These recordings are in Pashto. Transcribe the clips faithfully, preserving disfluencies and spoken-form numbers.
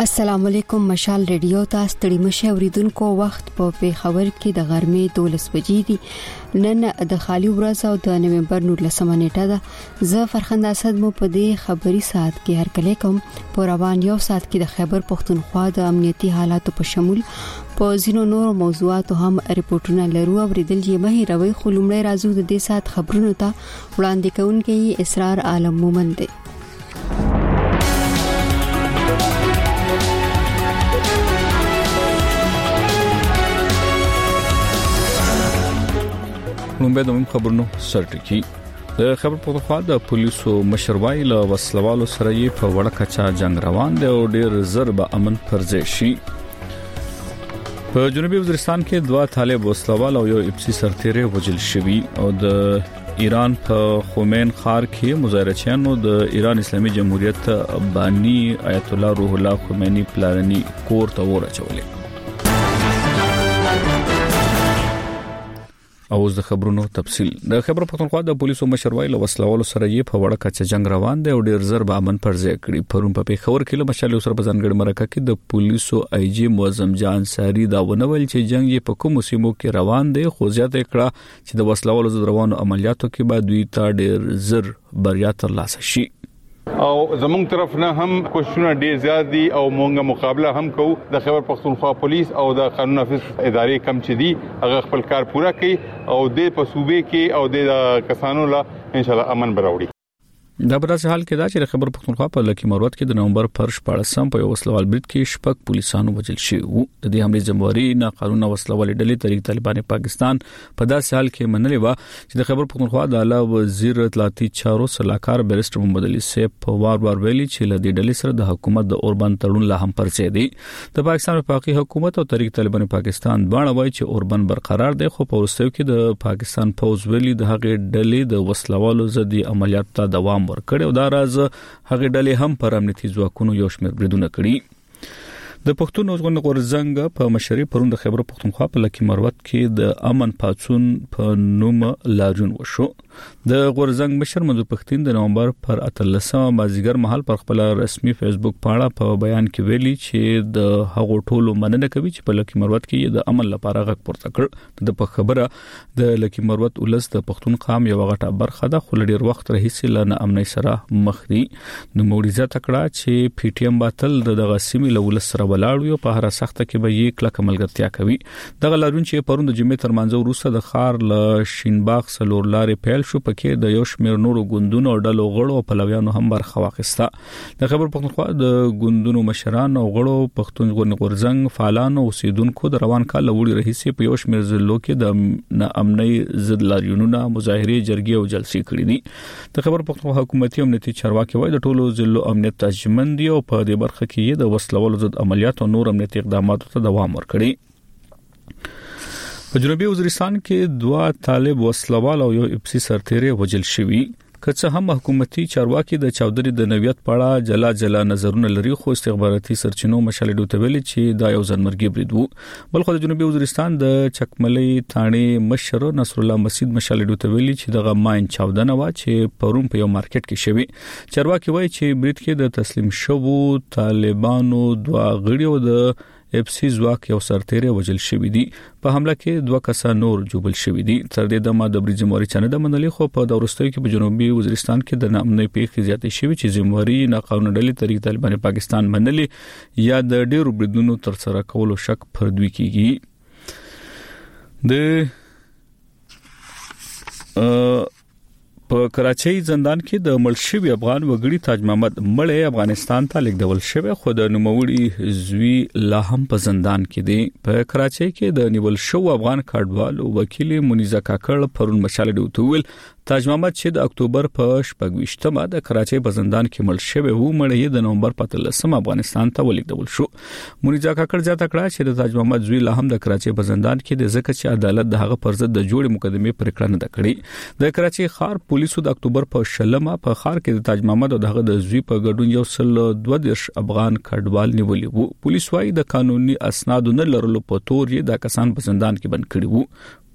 السلام علیکم مشال ریډیو ته ستړي مشه اوریدونکو وخت په پیښور کې د غرمې دولس بجې دي نن د خالي ورځ او د نومبر نولسمه نیټه ده زه فرخنده اسد مو په دې خبري ساعت کې هر کله کوم په روان یو ساعت کې د خیبر پختونخوا د امنیتي حالاتو په شمول په ځینو نورو موضوعاتو هم ریپورتونه لرو او ریدل یې مهي روي خلومړی راځو د دې ساعت خبرونو ته وړاندې کوونکی اسرار عالم مومن دی. نومبه د خبرونو سرټکی د خبر پختونخوا د پولیسو مشروعي له وسلوالو سره یې په وړه کچا جنگ روان دی او ډیر ضرب امن پرځې شي. په جنوبي وزیرستان کې دوا طالب وسلوال او یو اپسی سرتیره وجل شوی او د ایران په خومین خار کې مظاهرچیانو د ایران اسلامي جمهوریت بانی آیت الله روح الله خمینی پلاني کور ته ورچولې. او د خبرونو تفصیل د خبر پختونخوا د پولیسو مشروعي له وسلوالو سره یې په وړه کچا جنگ روان دی او ډیر ضرب امن پرځې کړی. پرون په پیښور کې له مشالو سره په ځانګړي مرکه کې د پولیسو آی جی معظم جان ساری دا ونول چې جنگ یې په کوم سیمو کې روان دی خو زیاته کړه چې د وسلوالو ضد روانو عملیاتو کې بعد دوی ته ډیر زر بریا ترلاسه شي. او زمونږ طرف نه هم کوششونه ډیر زیات دي او مونږه مقابله هم کوو. د خیبر پختونخوا پولیس او د قانون نافذ ادارې کم چې دي هغه خپل کار پوره کوي او د په صوبې کې او د کسانو لا ان شاء الله امن براوړي. دا په داسې حال کې دا چې خبر پختونخوا په لکی مروت کې د نومبر پر شپاړسم په یو وسلوال بریټ کې شپږ پولیسانو وژل شوي وو. د دې حمله ذمہواری نه قانون وسلوال ډلې طریق طالبان پاکستان په داسې حال کې منلې و چې د خبر پختونخوا د اعلی وزیر اطلاعاتي چارو صلاحکار بیرسټر محمد علي سیف په وار وار ویلي چې له دې ډلې سره د حکومت د اوربند تړون لا هم پرځې دي. د پاکستان وفاقي حکومت او طریق طالبان پاکستان باندې وایي چې اوربند برقرار دی خو په ورستیو کې د پاکستان پوز ویلي د هغې ډلې د وسلوالو ضد عملیاتو ته دوام ورکړي او دا راز هغه ډلې هم پر امنیتي ځواکونو یو شمېر بریدونه کړي. د پښتون اوسګون غورزنګ په مشري پرون د خیبر پختونخوا په لکی مروت کې د امن پاتون په نوم لاریون وشو. د غورزنګ مشر منظور پښتين د نومبر پر اتلسمه مازیګر مهال پر خپل رسمي فیسبوک پاڼه په بیان کې ویلي چې د هغو ټولو مننه کوي چې په لکی مروت کې د امن لپاره غږ پورته کړ. د په خبره د لکی مروت ولس د پښتون قام یو غټه برخه ده خو ډیر وخت راهیسې لنه امني سره مخ دي. نو موریزه تکړه چې پی ټی ایم باطل دغه سیمې له ولس سره ولاړ یو په هر سخته کې به یې کلک ملګرتیا کوي. دغه لارون چې پروند د جمعې تر منځ وروسته د خار له شینباغ سلور لارې پیل شو پکې د یو شمېر نورو ګوندونو او ډلو غړو او پلویانو هم برخه واخیسته. د خبر پختونخوا د ګوندونو مشران او غړو پښتون غورزنګ فعالانو اوسیدونکو د روان کال وړي رئیسې په یو شمېر ضلعو کې د امني ضد لاریونونه مظاهرې جرګې او جلسې کړې دي. د خبر پختونخوا حکومتي امنیتي چارواکي وایي د ټولو ضلعو امنیت تضمین دي او په دې برخه کې د وسلوالو ضد عملیات او نور امنیتي اقداماتو ته دوام ورکړي. په جنوبي وزیرستان کې دوا طالب وسلوال او یو اپسی سرتیره وژل شوی. که څه هم حکومتي چارواکي د چودري د نویت پاړه جلا جلا نظرونه لري خو استخباراتي سرچینو مشالې دوته ویلي چې دا یو ځنمرګي برید وو. بل خو د جنوبي وزیرستان د چکملې تانې مشر نصر الله مسجد مشالې دوته ویلي چې دغه ماین چاودنه وا چې پرون په یو مارکیټ کې شوی. چارواکي وایي چې برید کې د تسلیم شوو طالبانو دوا غړي او د اف سی ځواک یو سرتیره وژل شوی دی. په حمله کې دوه کسان نور جوبل شوی دي. تر دې دمه د برید ذمہواری چانه د منلې خو په دورستوي کې په جنوبي وزیرستان کې د نامنۍ پیښې زیاتې شوی چې ذمہواری ناقانونه ډلې طریق طالبان پاکستان منلې یا د ډیرو بریدونو تر سره کولو شک پر دوی کیږي. د په کراچۍ زندان کې د ملشوي افغان وګړي تاج محمد مړی افغانستان ته لیږدول شوی خو د نوموړي زوی لا هم په زندان کې دی. په کراچۍ کې د نیول شو افغان کډوالو وکیل منیزه کاکړ پرون مشال ډوته ویل تاج محمد چې د اکتوبر په شپږویشتمه د کراچۍ په زندان کې مړ شوی وو مړی د نومبر په اتلسمه افغانستان ته ولیږدول شو. منیزه کاکړ ځا تکړه چې د تاج محمد زوی لا هم د کراچۍ په زندان کې د ځکه چې عدالت د هغه پر ضد د جوړې مقدمې پریکړه نه کړې. د کراچۍ ښار پولیسو د اکتوبر په شلمه په ښار کې د تاج محمد او دغه د زوی په ګډون یو سل دوه دیرش افغان کډوال نیولي وو. پولیس وايي د قانوني اسناد نه لرلو په تور یې د کسان په زندان کې بند کړي وو.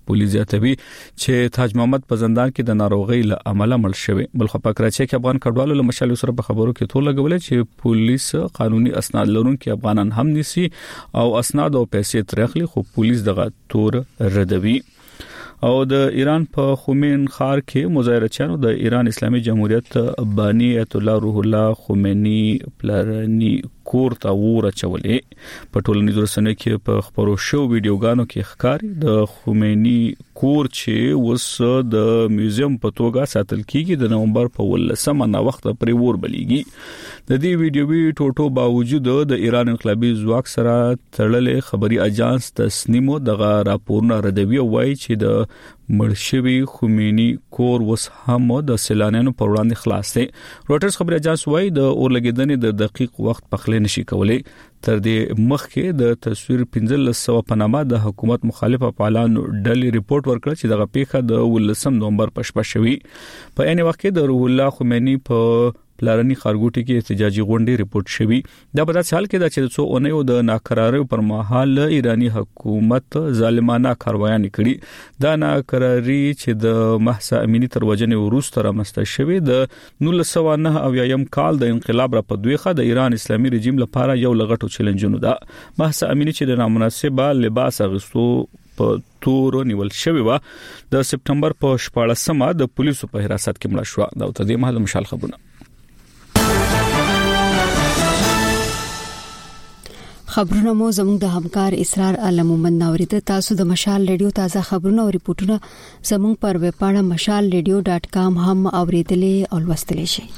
پولیس زیاتوي چې تاج محمد په زندان کې د ناروغي له امله مړ شوی. بل خو په کراچۍ کې افغان کډوالو له مشال سره په خبرو کې ټول لګول چې پولیس قانوني اسناد لرونکي افغانان هم نيسي او اسناد او پیسې ترخلي، خو پولیس دغه تور ردوي. او د ایران په خومین ښار کې مظاهرچیانو د ایران اسلامي جمهوریت بانی ایت الله روح الله خمینی پلرنی کور ته ور چولې. په ټولنیزو رسنیو کې په خبرو شو ویډیوګانو کې ښکاری د خمینی کور چې وس د میوزیم په توګه ساتل کیږي د نومبر په ولسمه نا وخت پرې ور بلیږي. د دې ویډیوي ټوټو باوجود د ایران انقلابي ځواک سره تړلې خبري اجانس تسنیمو دغه راپورونه ردوي او وایي چې د مرشوي خمینی کور وس هم د سیلانیانو پر وړاندې خلاص دی. روټرز خبري اجانس وایي د اورلګیدنې د دقیق وخت پخلې نشي کولای. تر دې مخکې د تصویر پنځه سوه په نامه د حکومت مخالفه فعالانو ډلې ریپورت ورکړ چې دغه پیښه د ولسم نومبر په شپه شوی. په عین وخت کې د روح الله خمینی په پلارنی خارګوټي کې احتجاجي غونډې ریپورت شوی. دا په داسې حال کې دا چې څو اونیو د ناقراری پر مهال ایرانی حکومت ظالمانه کاروایان کړي. دا ناقراری چې د محسا امینی تر وجنې وروسته رامنځته شوی د نولس سوه نه اویایم کال د انقلاب را په دویخه د ایران اسلامي رژیم لپاره یو لغټو چیلنجونو ده. محسا امینی چې د نامناسبه لباس اغوستو په تور نیول شوی و د سپټمبر په شپاړسمه د پولیسو په حراست کې مړ شو. دا تر دې مهال مشال خبرونه خبرونه مو زموږ د همکار اسرار علمومن ناوریت. تاسو د مشال ریډیو تازه خبرونه او ریپورتونه زموږ پر ویب پاڼه مشال ریډیو ډاټ کام هم اوریدلې او لوستلې شئ.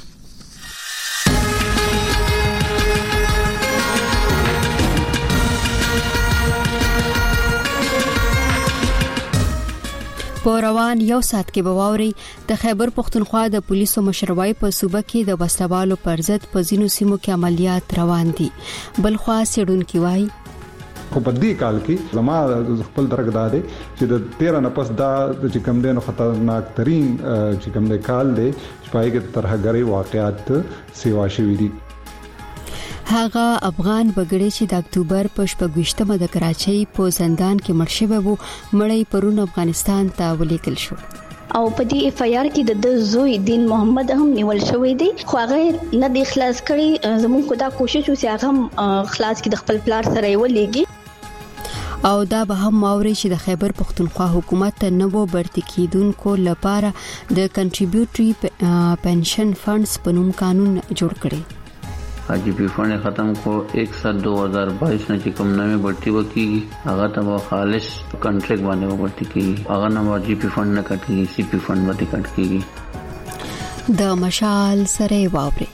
په روان یو سات کې بواوري د خیبر پختونخوا د پولیسو مشروعي په صوبه کې د وسلوالو پر ضد په ځینو سیمو کې عملیات روان دي. بل خوا سړونکو وایي خو په دې کال کې زما خپل درک داده چې د تیرہ نه پس دا چې کوم دینو خطرناک ترين چې کوم د کال دی چې پای کې ترهګری واقعیات سیوا شوې دي. هغه افغان بګړی چې د اکتوبر په شپږشتمه د کراچۍ په زندان کې مړ شوی وو مړی پرون افغانستان ته ولیکل شو. او په دې اف ای آر کې د زوی دین محمد هم نیول شوی دی، خو هغه نه دی خلاص کړي. زموږ خدا کوشش وکړي هغه هم خلاص کړي د خپل پلار سره ولېږي. او دا به هم ماوري چې د خیبر پختونخوا حکومت ته نوو برتی کیدونکو لپاره د کنټریبیوټری پنشن فندز په نوم قانون جوړ کړي. جی پی فنڈ ختم کو ایک سات دو ہزار بائیس نے چکم نامے بڑھتی وکی آگا تب خالص کنٹریکٹ بانے وہ بڑھتی کی آگا نام جی پی فنڈ نہ کٹ کی سی پی فنڈ باتی کٹ کی د مشال سره واوري.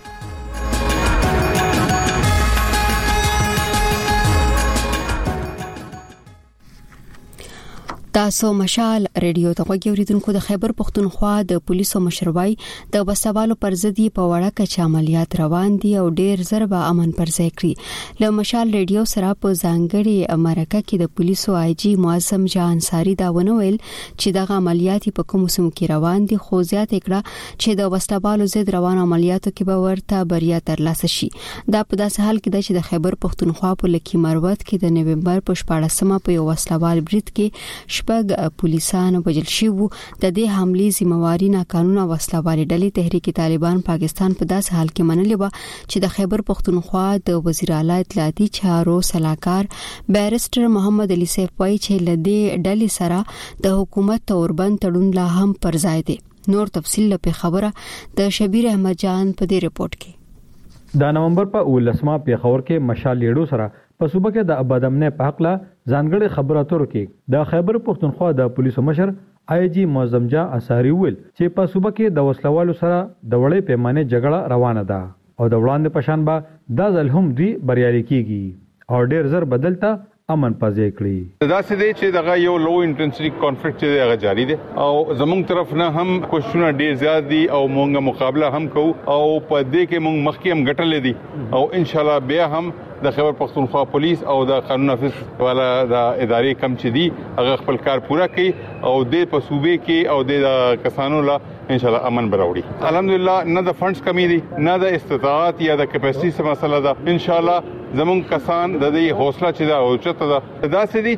تاسو مشال ریډیو ته غوږی اوریدونکو. د خیبر پختونخوا د پولیسو مشروعي د وسوالو پر ضد په وړه کچ عملیات روان دي او ډیر ضربه امن پر ځای کړی. له مشال ریډیو سره په ځانګړي امریکا کې د پولیسو آی جی معظم جان انصاری دا ونویل چې د عملیاتي په کوم سم کې روان دي، خو زیات کړه چې د وسوالو ضد روان عملیاتو کې به ورته بریا ترلاسه شي. دا په داسې حال کې چې د خیبر پختونخوا په لکی مروت کې د نومبر په شپاړسمه په یو وسوال برید کې شپږ پولیسانو وژل شوي. د دې حملې ذمہواری ناقانونه وسلوالې ډلې تحریک طالبان پاکستان په داسې حال کې منلې و چې د خیبر پختونخوا د وزیر اعلی اطلاعاتي چارو صلاحکار بیرسټر محمد علي سیف وايي چې لدې ډلې سره د حکومت توربند تړون لا هم پر ځای دی. نور تفصیل په خبره د شبیر احمد جان په دې ریپورت کې. د نومبر په ولسمه پیښور کې مشال لیډو سره په صوبه کې د آباد امنه په حق لا ځانګړي خبرو اترو کې د خیبر پختونخوا د پولیسو مشر آی جی معظم جان انصاری ویل چې په صوبه کې د وسلوالو سره د وړې پیمانه جګړه روانه ده او د وړاندې پشان به د ظلم دی بریالي کیږي او ډیر زر بدلتا امن پځې کړی. دا څه دی چې دغه یو لو انټنسټي کانفلیکټ چې هغه جاری دی او زموږ طرف نه هم کوششونه ډیر زیات دي او مونږه مقابله هم کوو او په دې کې مونږ مخکې هم ګټلې دي او ان شاء الله بیا هم د خیبر پختونخوا پولیس او د قانون نافذ والا د ادارې کم چې دي هغه خپل کار پورا کوي او د په صوبې کې او د کسانو لا ان شاء الله امن براوړي. الحمدلله نه د فندز کمی دي نه د استطاعت یا د کیپاسټي څخه مسله ده. ان شاء الله زمون کسان د دې حوصله چې دا او چته دا دا سدي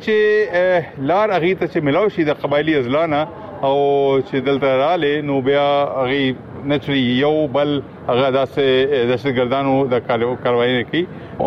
چې لار اغه ته چې ملاوي شي د قبایلی ازلانه او چې دلته رااله نو بیا اغه نچري یو بل هغه داسې دهشتګردانو د کاروایی کوي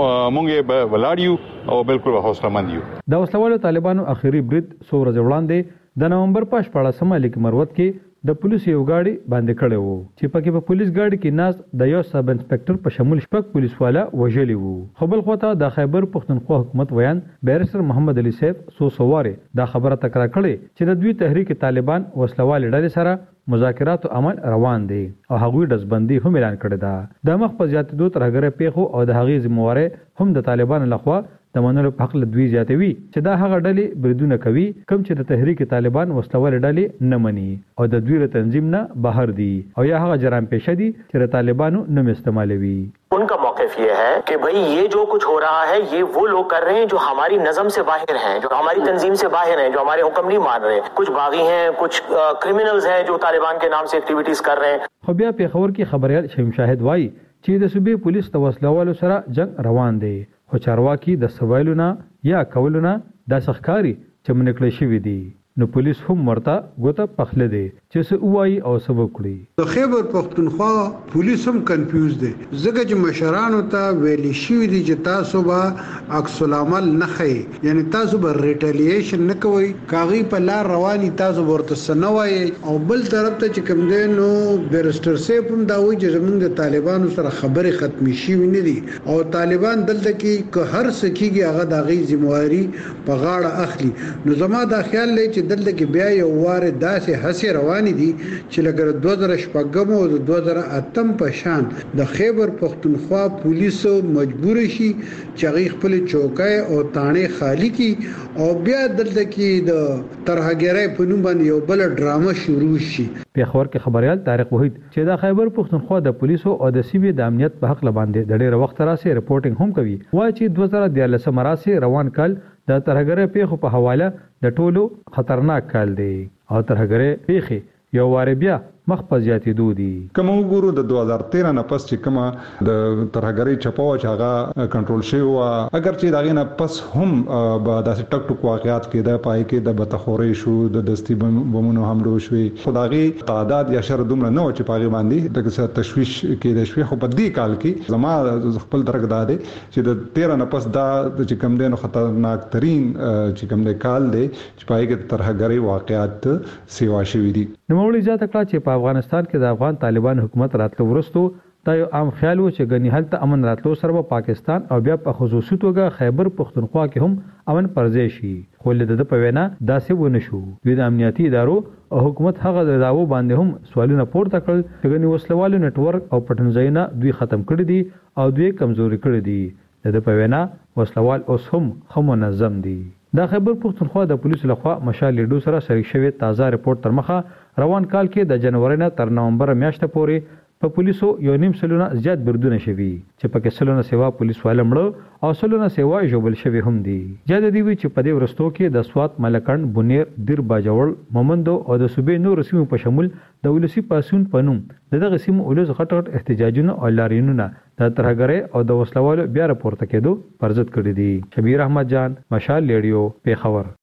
مونږه ولاړیو او بالکل حوصله مند یو. د وسلوالو طالبانو اخیری برید څو ورځې وړاندې د نومبر په شپاړسمه لیک مروت کې د پولیسو یو گاډي باندې کړی وو چې پکې په پولیس گاډي کې ناز د یو سب انسپکټر په شمول شپږ پولیس والا وژلي وو. خو بل خواته د خیبر پښتونخوا حکومت ویان بیرستر محمد علي سیف سو سواره دا خبره تکرار کړي چې د دوی تحریک طالبان وسلوال ډلې سره مذاکرات او عمل روان دي او هغوی دزبندي هم اعلان کړی دا. د مخ په زیاتېدو ترهګره پیښو او د هغې ذمہواره هم د طالبانو لخوا د منلو په حق لدوی زیاتوي چې دا هغه ډلې بریدونه کوي کوم چې د تحریک طالبان وسلوال ډلې نه مني او د دوی له تنظیم نه بهر دي او یا هغه جرام پیشه دي چې د طالبانو نوم استعمالوي. उनका मौक़िफ़ ये है कि भाई ये जो कुछ हो रहा है ये वो लोग कर रहे हैं जो हमारी नज़म से बाहर हैं, जो हमारी तंजीम से बाहर हैं, जो हमारे हुक्म नहीं मान रहे. कुछ बागी हैं, कुछ क्रिमिनल्स हैं जो तालिबान के नाम से एक्टिविटीज कर रहे हैं. خو بیا پیښور کې خبريال شیم شاهد وایي چې د صوبې پولیس د وسلوالو سره جنگ روان دی خو چارواکي د سوالونه یا کولونه د سخکاری چې منکړې شوې دي نو پولیس هم ورته ګوته پخله دي چې څه وایي او څه وکړي. د خیبر پښتونخوا پولیس هم کنفیوز دي ځکه چې مشرانو ته ویلي شوی دي چې تاسو به عکس العمل نه خي یعنی تاسو به ریټیلیشن نه کوئ کاغي په لار رواني تاسو ورته سنوي او بل طرف ته چې کوم دی نو بیرستر سیف هم دا وایي چې زمونږ د طالبانو سره خبرې ختمي شوی نه دي او طالبان دلته کې که هر څه کیږي هغه د غي ذمہواری په غاړه اخلي. نو زما دا خیال لې چې دلته کې بیا یو واره داسې هڅې روانې دي چې لکه دوه زره شپږم او دوه زره اتم په شان د خیبر پښتونخوا پولیسو مجبور شي چې هغه خپل چوکۍ او تانې خالی کړي او بیا دلته کې د ترهګرۍ په نوم باندې یو بل ډرامه شروع شي. پیښور کې خبريال طارق وحید چې د خیبر پښتونخوا د پولیسو او د سی بي د امنیت په حق لباندې د ډېر وخت راځي رپورټینګ هم کوي وایي چې دوه زره دیارلسم راځي روان کال د ترهګرۍ پیښو په حواله د ټولو خطرناک کال دی او ترهګرۍ پیښې یو واره بیا مخ په زیاتېدو دي. کوم وګورو د دوه هزار تیرہ نه پس چې کومه د ترهګرۍ چپاو چې هغه کنټرول شوی و اگر چې داغه نه پس هم به داسې ټک ټک واقعات کې د پای کې د بتخوري شو د دستی بمونو حمله شوې خدایي تعداد یا شر دومره نه و چې پاغي باندې د څه تشويش کې د شوي خو په دې کال کې زما خپل درک داده چې د تیرہ نه پس دا چې کم دینو خطرناک ترين چې کم د کال دی چې پای کې ترهګرۍ واقعات سیوا شوې دي. نو مولوی ځات کړه چې په افغانستان کې د افغان طالبان حکومت راتلو ورستو دا یو عام خیال و چې غنی حالت امن راتلو سره په پاکستان او بیا په خصوصي توګه خیبر پښتونخوا کې هم امن پرځای شي خو له د په وینا داسې ونه شو. دوی د امنیتي ادارو او حکومت هغه د داوو باندې هم سوالونه پورته کړل چې غنی وسلوالو نتورک او پټنځایونه دوی ختم کړی دي او دوی کمزوري کړی دي. د په وینا وسلوال اوس هم خمو منظم دي. د خیبر پښتونخوا د پولیسو لخوا مشال لیډو سره شریک شوی تازه رپورت تر مخه روان کال کې د جنوري نه تر نومبر میاشتې پورې په پولیسو یو نیم سلونه زیات بردونه شوي چې پکې سلونه سیوا پولیس والا مړه او سلونه سیوا ژوبل شوي هم دي. زیاده دی وی چې په دې ورستو کې د سوات ملکند بونیر دیر باجوړ مومندو او د صوبې نور سیمو په شمول د ولسی پاسون پنوم دغه سیمو ولز غټ غټ احتجاجونه او لارینونه د ترهګرۍ او د وسلوالو بیا راپورته کېدو پرځد کړی دي. شبیر احمد جان مشال لیډیو پیښور.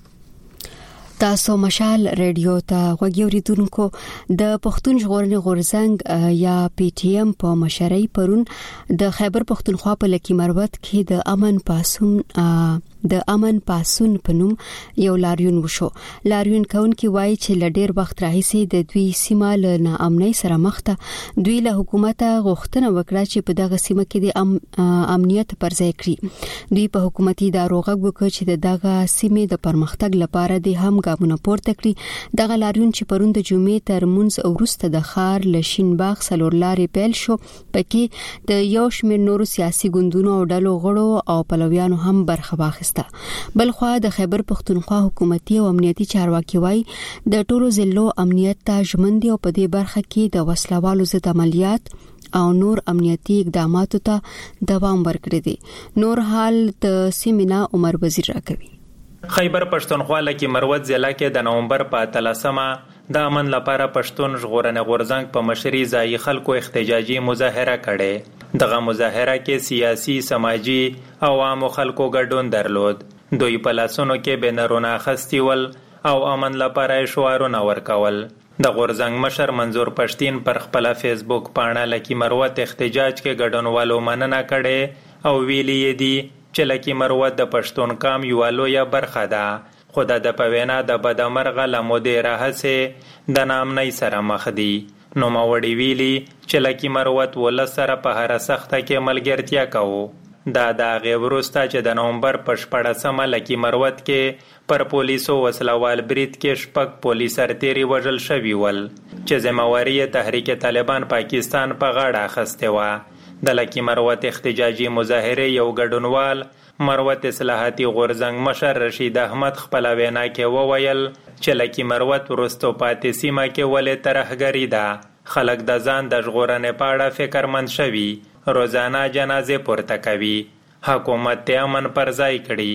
تاسو مشال ریډیو ته غوږیوریدونکو د پښتون ژغورنې غورځنګ یا پی ټی ایم په مشرۍ پرون د خیبر پښتونخوا په لکی مروت کې د امن پاسون د امن پاسون په نوم یو لاریون وشو. لاریون کونکي وایي چې لډیر وخت راهیسې د دوی سیمه له ناامنۍ سره مخ ده. دوی له حکومت غوښتنه وکړه چې په دغه سیمه کې د ام امنیت پرځای کړي. دوی په حکومتي ادارو غږ وکړ چې دغه سیمه د پرمختګ لپاره د هم ګامونه پورته کړي. دغه لاریون چې پرون د جمعې تر منځ وروسته د خار لشین باغ سلور لارې پیل شو پکې د یو شمېر نورو سیاسي ګوندونو او ډلو غړو او پلویانو هم برخه واخیسته. بلخوا د خیبر پښتونخوا حکومتي او امنیتي چارواکي وایي د ټولو ضلعو امنیت ته ژمن دي او په دې برخه کې د وسلوالو ضد عملیات او نور امنیتي اقداماتو ته دوام ورکړي دي. نور حال د سیمینا عمر وزیر راکوي. خیبر پښتونخوا لکه مروت ضلع کې د نومبر په اتلسمه د امن لپاره پښتون ژغورنې غورځنګ په مشرۍ ځای خلکو احتجاجي مظاهره کړې. دغه مظاهره کې سیاسي، سماجی او عامو خلکو ګډون درلود. دوی په لاسونو کې بنرونه اخیستي ول او امن لپاره شعارونه ورکول. د غورځنګ مشر منظور پښتین پر خپل فیسبوک پاڼه لکی مروت احتجاج کې ګډونوالو مننه کړي او ویلي دي چې لکی مروت د پښتون قام یو لویه برخه ده، خو د پوینا د بدمرغه لمودې راهسه د نامنۍ سره مخ دي. نو ماوړي ویلي چې لکی مروت ول سره په هر سخته کې ملګرتیا کوو. دا د هغې وروسته چې د نومبر په شپاړسمه لکی مروت کې پر پولیسو وسلوال برید کې شپږ پولیس سرتیري وژل شوي ول چې ذمهواري تحریک طالبان پاکستان په غاړه اخیستې وه. د لکی مروت احتجاجي مظاهرې یو ګډونوال مروت اصلاحاتي غورځنګ مشر رشید احمد خپل وینا کې وویل چې لکی مروت وروستو پاتې سیمه کې ولې ترهګري ده. خلک د ځان د ژغورنې په اړه فکرمند شوي، روزانه جنازې پورته کوي. حکومت ته امن پر ځای کړي.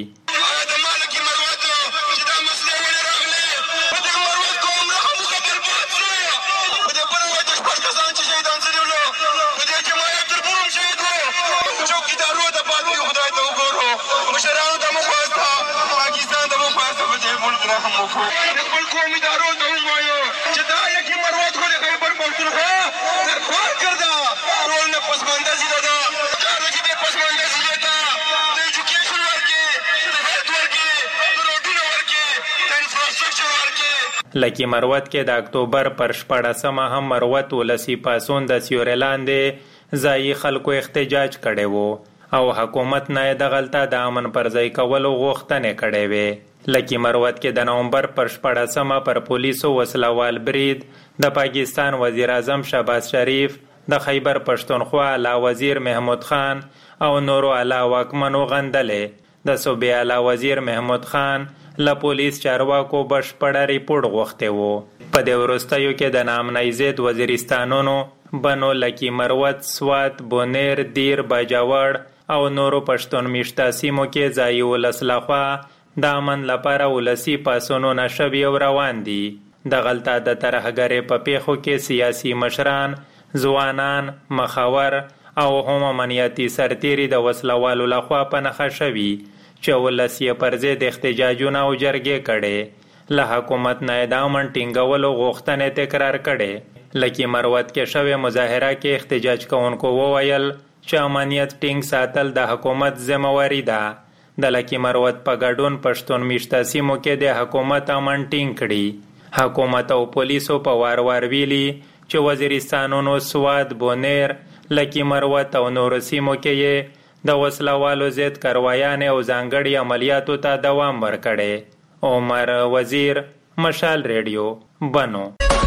لکی مروت کې د اکتوبر پر شپاړسمه هم مروت ولسی پاسون د سیوري لاندې ځایي خلکو احتجاج کړی وو او حکومت نه د غلطه د امن پر ځای کولو غوښتنې کړې وې. لکی مروت کې د نومبر پر شپاړسمه پر پولیسو وسلوال برید د پاکستان وزیر اعظم شهباز شریف، د خیبر پښتونخوا اعلی وزیر محمود خان او نورو اعلی واکمنو غندلې. د صوبې اعلی وزیر محمود خان له پولیس چارواکو بشپړه ریپورت غوښتی وو. په دې وروستیو کې د نامنۍ ضد وزیرستانونو بنو لکی مروت، سوات، بونیر، دیر، باجوړ او نورو پښتون میشته سیمو کې ځایي ولس لخوا د امن لپاره ولسی پاسونونه شوي او روان دي. د غلطه د ترهګرۍ په پیښو کې سیاسي مشران، ځوانان، مخاور او هم امنیتي سرتیري د وسلوالو لخوا په نښه شوي چې ولس یې پر ضد احتجاجونه او جرګې کړي. له حکومت نه د امن ټینګولو غوښتنې تکرار کړي. لکی مروت کې شوې مظاهره کې احتجاج کوونکو وویل چې امنیت ټینګ ساتل د حکومت ذمهواري ده. د لکی مروت په ګډون پښتون میشته سیمو کې د حکومت امن ټینګ کړي. حکومت او پولیسو په وار وار ویلي چې وزیرستانونو سوات، بونیر، لکی مروت او نورو سیمو کې د وسلوالو ضد کاروایانې او ځانګړي عملیاتو ته دوام ورکړی. عمر وزیر، مشال ریډیو، بنو.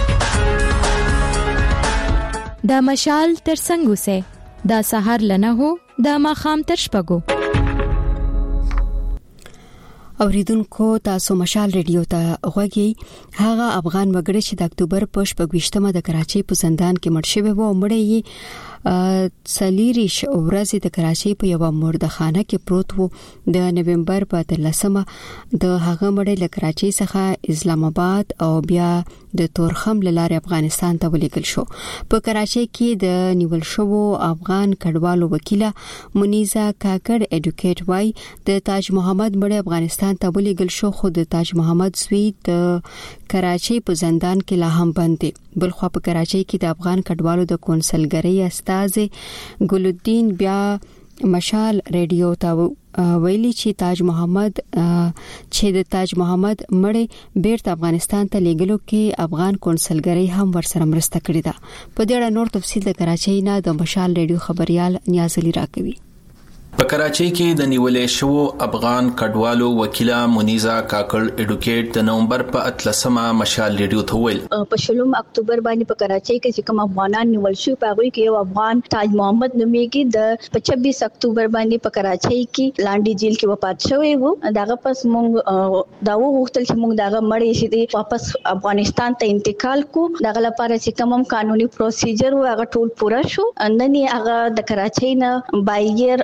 دا مشال تر څنګه سه دا سحر لنه هو دا ماخام تر شپګو. اوریدونکو تاسو مشال ریډیو ته غوږی. هغه افغان وګړي چې د اکتوبر په شپږویشتمه د کراچۍ په زندان کې مړ شوی وو، مړی یې سلیریش ورځ د کراچۍ په یو مردخانه کې پروت وو. د نومبر په اتلسمه د هغه مړی له کراچۍ څخه اسلام آباد او بیا د تورخم لاره افغانستان ته ولیږل شو. په کراچۍ کې د نیول شوو افغان کډوالو وکیله منیزا کاکړ اډوکیټ وای د تاج محمد مړی افغانستان ته ولیږل شو، خو د تاج محمد زوی د کراچۍ په زندان کې لا هم بند دی. بلخوا په کراچۍ کې د افغان کډوالو د کونسلګرۍ استاذ ګل الدین بیا مشال ریډیو ته ویلي چې تاج محمد چې د تاج محمد مړی بیرته افغانستان ته لیږلو کې افغان کونسلګرۍ هم ورسره مرسته کړې ده. په دې اړه نور تفصیل د کراچۍ نه د مشال ریډیو خبريال نیاز علي راکوي. په کراچۍ کې د نیولې شوو افغان کډوالو وکیله منیزا کاکړ اډوکیټ د نومبر په اتلسمه مشال ریډیو ته ویل په شلم اکتوبر باندې په کراچۍ کې چې کوم افغانان نیول شو په هغه کې یو افغان تاج محمد نومېږي د چھبیس اکتوبر باندې په کراچۍ کې لاندې جیل کې وفات شوی وو. داغه پس مونږ دا وغوښتل چې مونږ داغه مړی شي واپس افغانستان ته انتقال کو. داغه لپاره چې کوم قانوني پروسیجر و هغه ټول پوره شو. نن هغه د کراچۍ نه بایر اسلام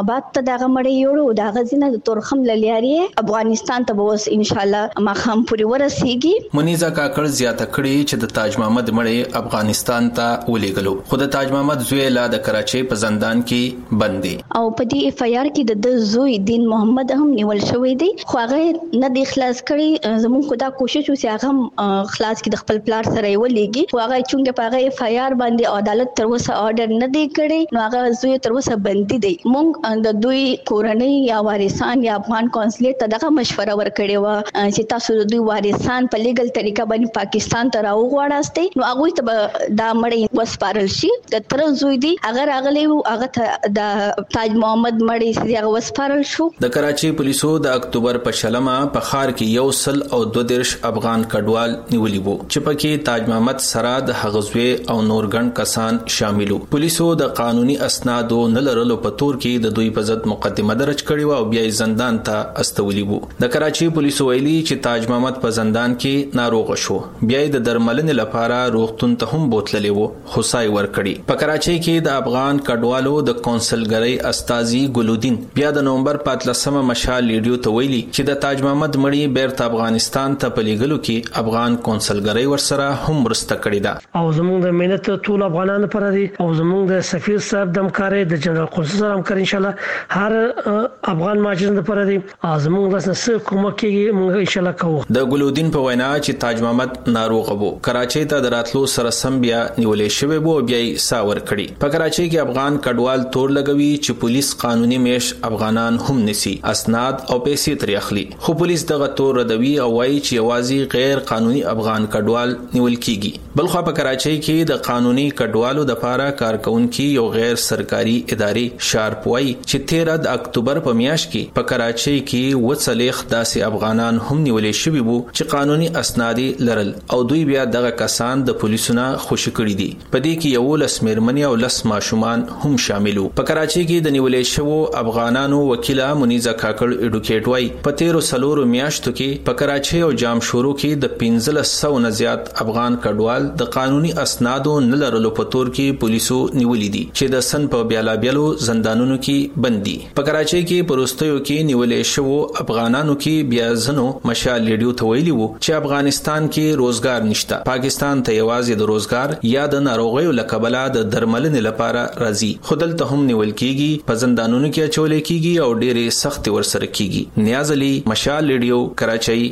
اسلام آباد ته دغه مړی یوړو دغه ځینه د تورخم للیاري افغانستان ته به ان شاء الله مخام پوری ورسیږي. منیزه کاکړ زیاته کړي چې د تاج محمد مړی افغانستان ته ولېګلو خو د تاج محمد زوی لا د کراچۍ په زندان کې بند دی او په دې اف آی آر کې د زوی دین محمد هم نیول شوی دی خو هغه نه دی خلاص کړي. زموږ خو دا کوشش وسی هغه خلاص کې د خپل پلار سره ولېږي خو هغه چونګه په هغه اف آی آر باندې عدالت تر اوسه آرډر نه دی کړی نو هغه زوی تر اوسه بندي دی. موږ د دوی کورنۍ یا وارثان یا افغان کونسلیټ ته دغه مشوره ورکړې و چې تاسو د دوی وارثان په لیګل طریقه باندې پاکستان ته راوغواړاستئ نو هغه ته دا مړی وسپارل شي. د تر زوی دی اگر اغلی هغه ته د تاج محمد مړی سي هغه وسپارل شو. د کراچۍ پولیسو د اکتوبر په شلمه په خار کې یو سل او دو دیرش افغان کډوال نیولي وو چې پکې تاج محمد سره د هغزوی او نورګن کسان شاملو. پولیسو د قانوني اسنادو نه لرلو په تور کې د دوی په ضد مقدمه درج کړې و او بیا یې زندان ته استولي وو. د کراچۍ پولیسو ویلي چې تاج محمد په زندان کې ناروغ شو بیا یې د درملنې لپاره روغتون ته هم بوتللی وو خو سای ورکړي. په کراچۍ کې د افغان کډوالو د کونسلګرۍ استازي ګلودین بیا د نومبر په اتلسمه مشال لیډیو ته ویلي چې د تاج محمد مړی بیرته افغانستان ته په لیږلو کې افغان کونسلګرۍ ورسره هم مرسته کړې ده او زموږ د ملت ټول افغانانو لپاره دي او زموږ د سفیر صاحب د همکارۍ د جنرال قونسل سره همکاري ان شاء الله هر افغان مهاجرین لپاره دي زموږ د سره کومک کېږي موږ ان شاء الله کوو. د ګلودین په وینا چې تاج محمد ناروغ وو کراچۍ ته د راتلو سره سم بیا نیولې شوی وو بیا یې ساور کړي. په کراچۍ کې افغان کډوال تور لګوي چې پولیس قانوني میش افغانان هم نسی اسناد او پیسې ترې اخلي خو پولیس دغه تور ردوي او وایي چې یوازې غیر قانوني افغان کډوال نیول کیږي. بلخو په کراچۍ کې د قانوني کډوالو د لپاره کارکونکو یو غیر سرکاري ادارې شارپ وایي چې تیرہ د اکتوبر په میاشت کې په کراچۍ کې وڅلېخ داسې افغانان هم نیولې شوي وو چې قانوني اسناد لرل او دوی بیا دغه کسان د پولیسونو خوشی کړي دي. په دې کې یو لس میرمنې او لس ماشومان هم شاملو. په کراچۍ کې د نیولې شوو افغانانو وکیله منیزه کاکړ اډوکیټ وایي په تیرو سلورو میاشتو کې په کراچۍ او جام شورو کې د پنځه سو نه زیات افغان کډوال د قانوني اسنادو نه لرلو په تور کې پولیسو نیولې دي چې د سن په بیالا بیلو زندانونو کې بندي. په کراچۍ کې پروستیو کې نیولې شوو افغانانو کې بیا زنو مشال لیډیو ته ویلي وو چې افغانستان کې روزګار نشته پاکستان ته یوازې د روزګار یا د ناروغیو لکبله د درملنې لپاره راځي خو دلته هم نیول کېږي په زندانونو کې اچول کېږي او ډېرې سخت ورسره کېږي. نیاز علي مشال لیډیو کراچۍ.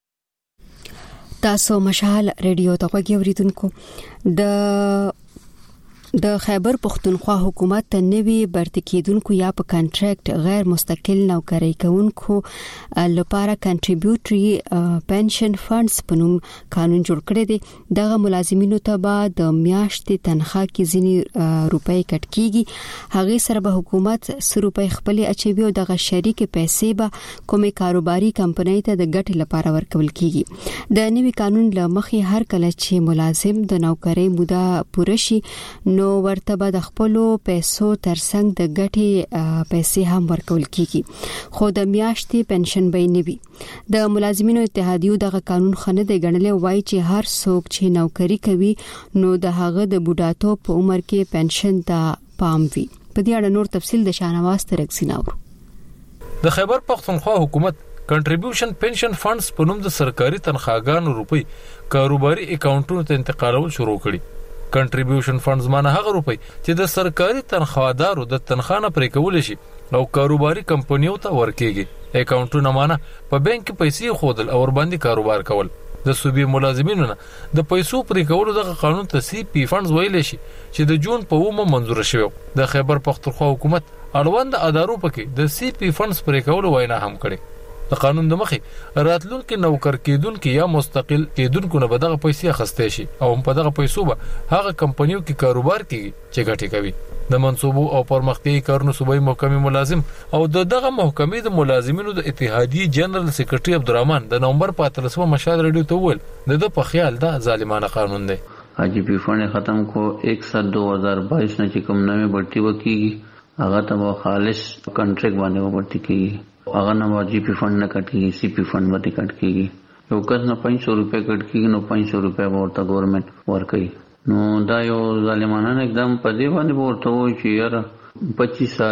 تاسو مشال ریډیو ته غوږی اوریدونکو د د خیبر پختونخوا حکومت ته نوي برتی کېدونکو یا په کانټریکټ غیر مستقل نوکری کوونکو لپاره کنټریبیوټري پنشن فاندز په نوم قانون جوړ کړی دی. دغه ملازمینو ته به د میاشتې تنخواه کې ځینې روپۍ کټ کیږي هغه سره به حکومت څو روپۍ خپل اچوي او دغه شریک پیسې به کومې کاروباري کمپنۍ ته د ګټې لپاره ورکول کیږي. د نوي قانون لمخې هر کله چې ملازم د نوکری موده پوره شي نو نو ورته به د خپل پیسو ترڅنګ د ګټې پیسې هم ورکول کیږي خو د میاشتې پنشن به نه وي. د ملازمینو اتحادیو دغه قانون خنه دی ګڼلې وایي چې هر څوک چې نوکری کوي نو د هغه د بوډاتوب په عمر کې پنشن ته پام وي. په دې اړه نور تفصیل د شاهنواز ترکسین اورو. د خیبر پختونخوا حکومت کنټریبیوشن پنشن فاندز په نوم د سرکاري تنخواګانو روپی کاروباري اکاونټونو ته انتقالول شروع کړي. کنټریبیوشن فاندز معنی هغه روپی چې د سرکاري تنخوادارو د تنخواه نه پرې کول شي او کاروباري کمپنیو ته ورکیږي. اکاونټونه معنی په بانک کې پیسې خودل او ور باندې کاروبار کول. د صوبې ملازمینو نه د پیسو پرې کولو دغه قانون ته سی پی فاندز ویل شي چې د جون په اومه منزور شوی. د خیبر پختونخوا حکومت اړوند ادارو پکې د سی پی فاندز پرې کولو وینا هم کړي. د قانون د مخې راتلونکو نوکر کېدونکو یا مستقل کېدونکو نه بدغه پیسې اخستې شي او په دغه پیسو به هغه کمپنیو کې کاروبار کوي چې ګټه کوي. د منصوبو او پرمختیايي کارونو صوبایي محکمې ملازم او دغه محکمې د ملازمینو د اتحادیې جنرال سیکریټري عبدالرحمن د نومبر په اتلسمه مشال ریډیو ته وویل د په خیال دا ظالمانه قانون دی. آجی پی فنڈ ختم کو ایک سات دو ہزار بائیس نے چکم نامے بڑھتی وکیږي هغه ته به خالص کنټریکټ باندې وبړتي کیږي. هغه نه جی پی فنڈ نه کټ کیږي سی پی فنڈ باندې کټ کیږي. یو کس نه پانچ سو روپے کټ کیږي نو پانچ سو روپے ورته گورنمنت ورکوي. نو دا یو ظالمانه اقدام په دې باندې ورته وایي چې یاره پچیس سال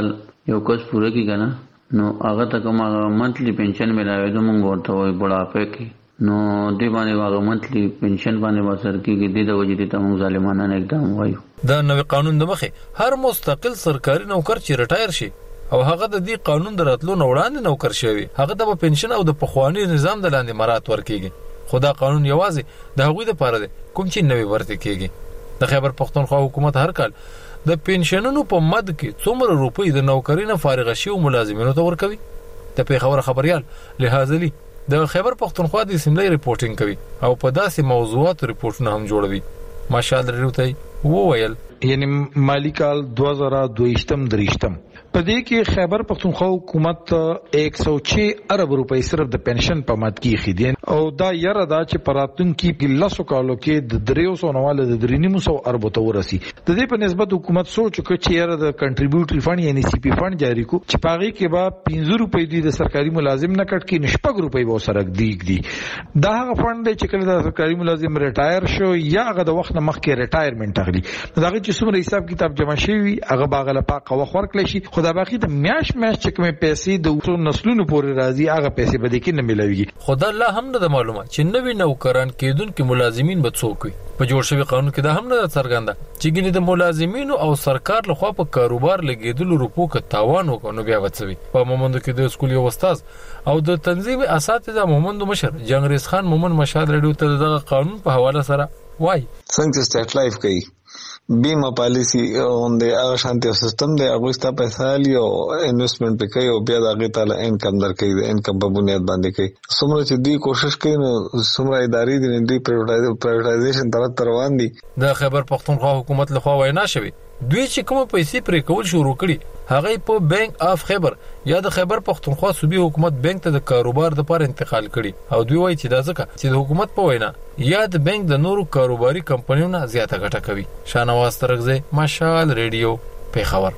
یو کس پوره کی کنه نو هغه ته کوم منتلی پنشن ملاوي د مونږ ورته وای بڑاپه کې نو دی باندې هغه منتلی پنشن باندې وسر کېږي د وجې ته موږ ظالمانه اقدام وایو. دا نوې قانون د مخه هر مستقل سرکاري نوکر چې ریټایر شي او هغه د دې قانون دراتلو نه وړاندې نوکر شوی هغه د پنشن او د پخوانی نظام د لاندې مراد ورکېږي. خدا قانون یوازې د هغوی لپاره دی کوم چې نوې ورته کېږي. د خیبر پختونخوا حکومت هر کال د پنشنونو په مد کې څومره روپۍ د نوکرینه فارغ شوي ملازمینو ته ورکوي. د پیښور خبريال لحاظ علي د خیبر پختونخوا د اسمبلی ریپورټینګ کوي او په داسې موضوعات ریپورټونه هم جوړوي. ماشاءالله لري وویل یعنی مالی کال دو ہزار دویشتم دریشتم پدې کې خیبر پختونخوا حکومت ایک سو چھ ارب روپۍ صرف د پنشن په مد کې خېدین او دا یره دا چې پراتون کې لاسو کالو کې د دریو سو نواله د درینیمو سو ارب ته ورسی. د دې په نسبت حکومت سوچ وکړ چې یره د کنټریبیوټری فند یعنی سی پی فند جاری کو چې پاغي کې با پنځه روپۍ دی د سرکاري ملازم نه کټ کې نشپګ روپۍ به سره دیګ دی. دا هغه فند چې کله د سرکاري ملازم ریټایر شو یا هغه د وخت نه مخکې ریټایرمنټ اغلی دا چې څومره حساب کتاب جمع شوی هغه باغله پاک وخت ورکړي شي خدا باقي د میاش میاش چې کومه پیسې د وټو نسلونو پورې راځي هغه پیسې به د کې نه ملوي. خدا الله هم نه معلومه چې نوې نوکران کېدونکو ملازمین به څوک وي. په جوړ شوی قانون کې دا هم نه څرګنده چې ګینه د ملازمینو او سرکار لخوا په کاروبار لګیدلو روپو کې تاوان وکړو بیا وڅوي. په مومند کې د سکول یو استاد او د تنظیم اساتذه مومند مشر جنگریز خان مومن مشال رډیو ته دغه قانون په حواله سره وای څنګه سټیټ لایف کوي بیمه پالیسی اون د هغه شانتي سیستم دی هغه ستا پیسې لري او انویسټمنٹ پکې او بیا د هغه تعالی انکم درکې د انکم په بنیاد باندې کوي. څومره چې دی کوشش کوي نو څومره ادارې دي د پرایوټایزیشن طرف روان دي. د خیبر پختونخوا حکومت لخوا وینا شوی دوی چې کوم پیسې پرې کول شروع کړي هغه په بانک اف خیبر یا د خیبر پختونخوا صوبي حکومت بانک ته د کاروبار د پر انتقال کړي او دوی وایي چې دا ځکه چې د حکومت په وینا یا د بانک د نورو کاروباري کمپنیونو زیاته ګټه کوي. شانواز ترغزه مشال ریډیو پیښور.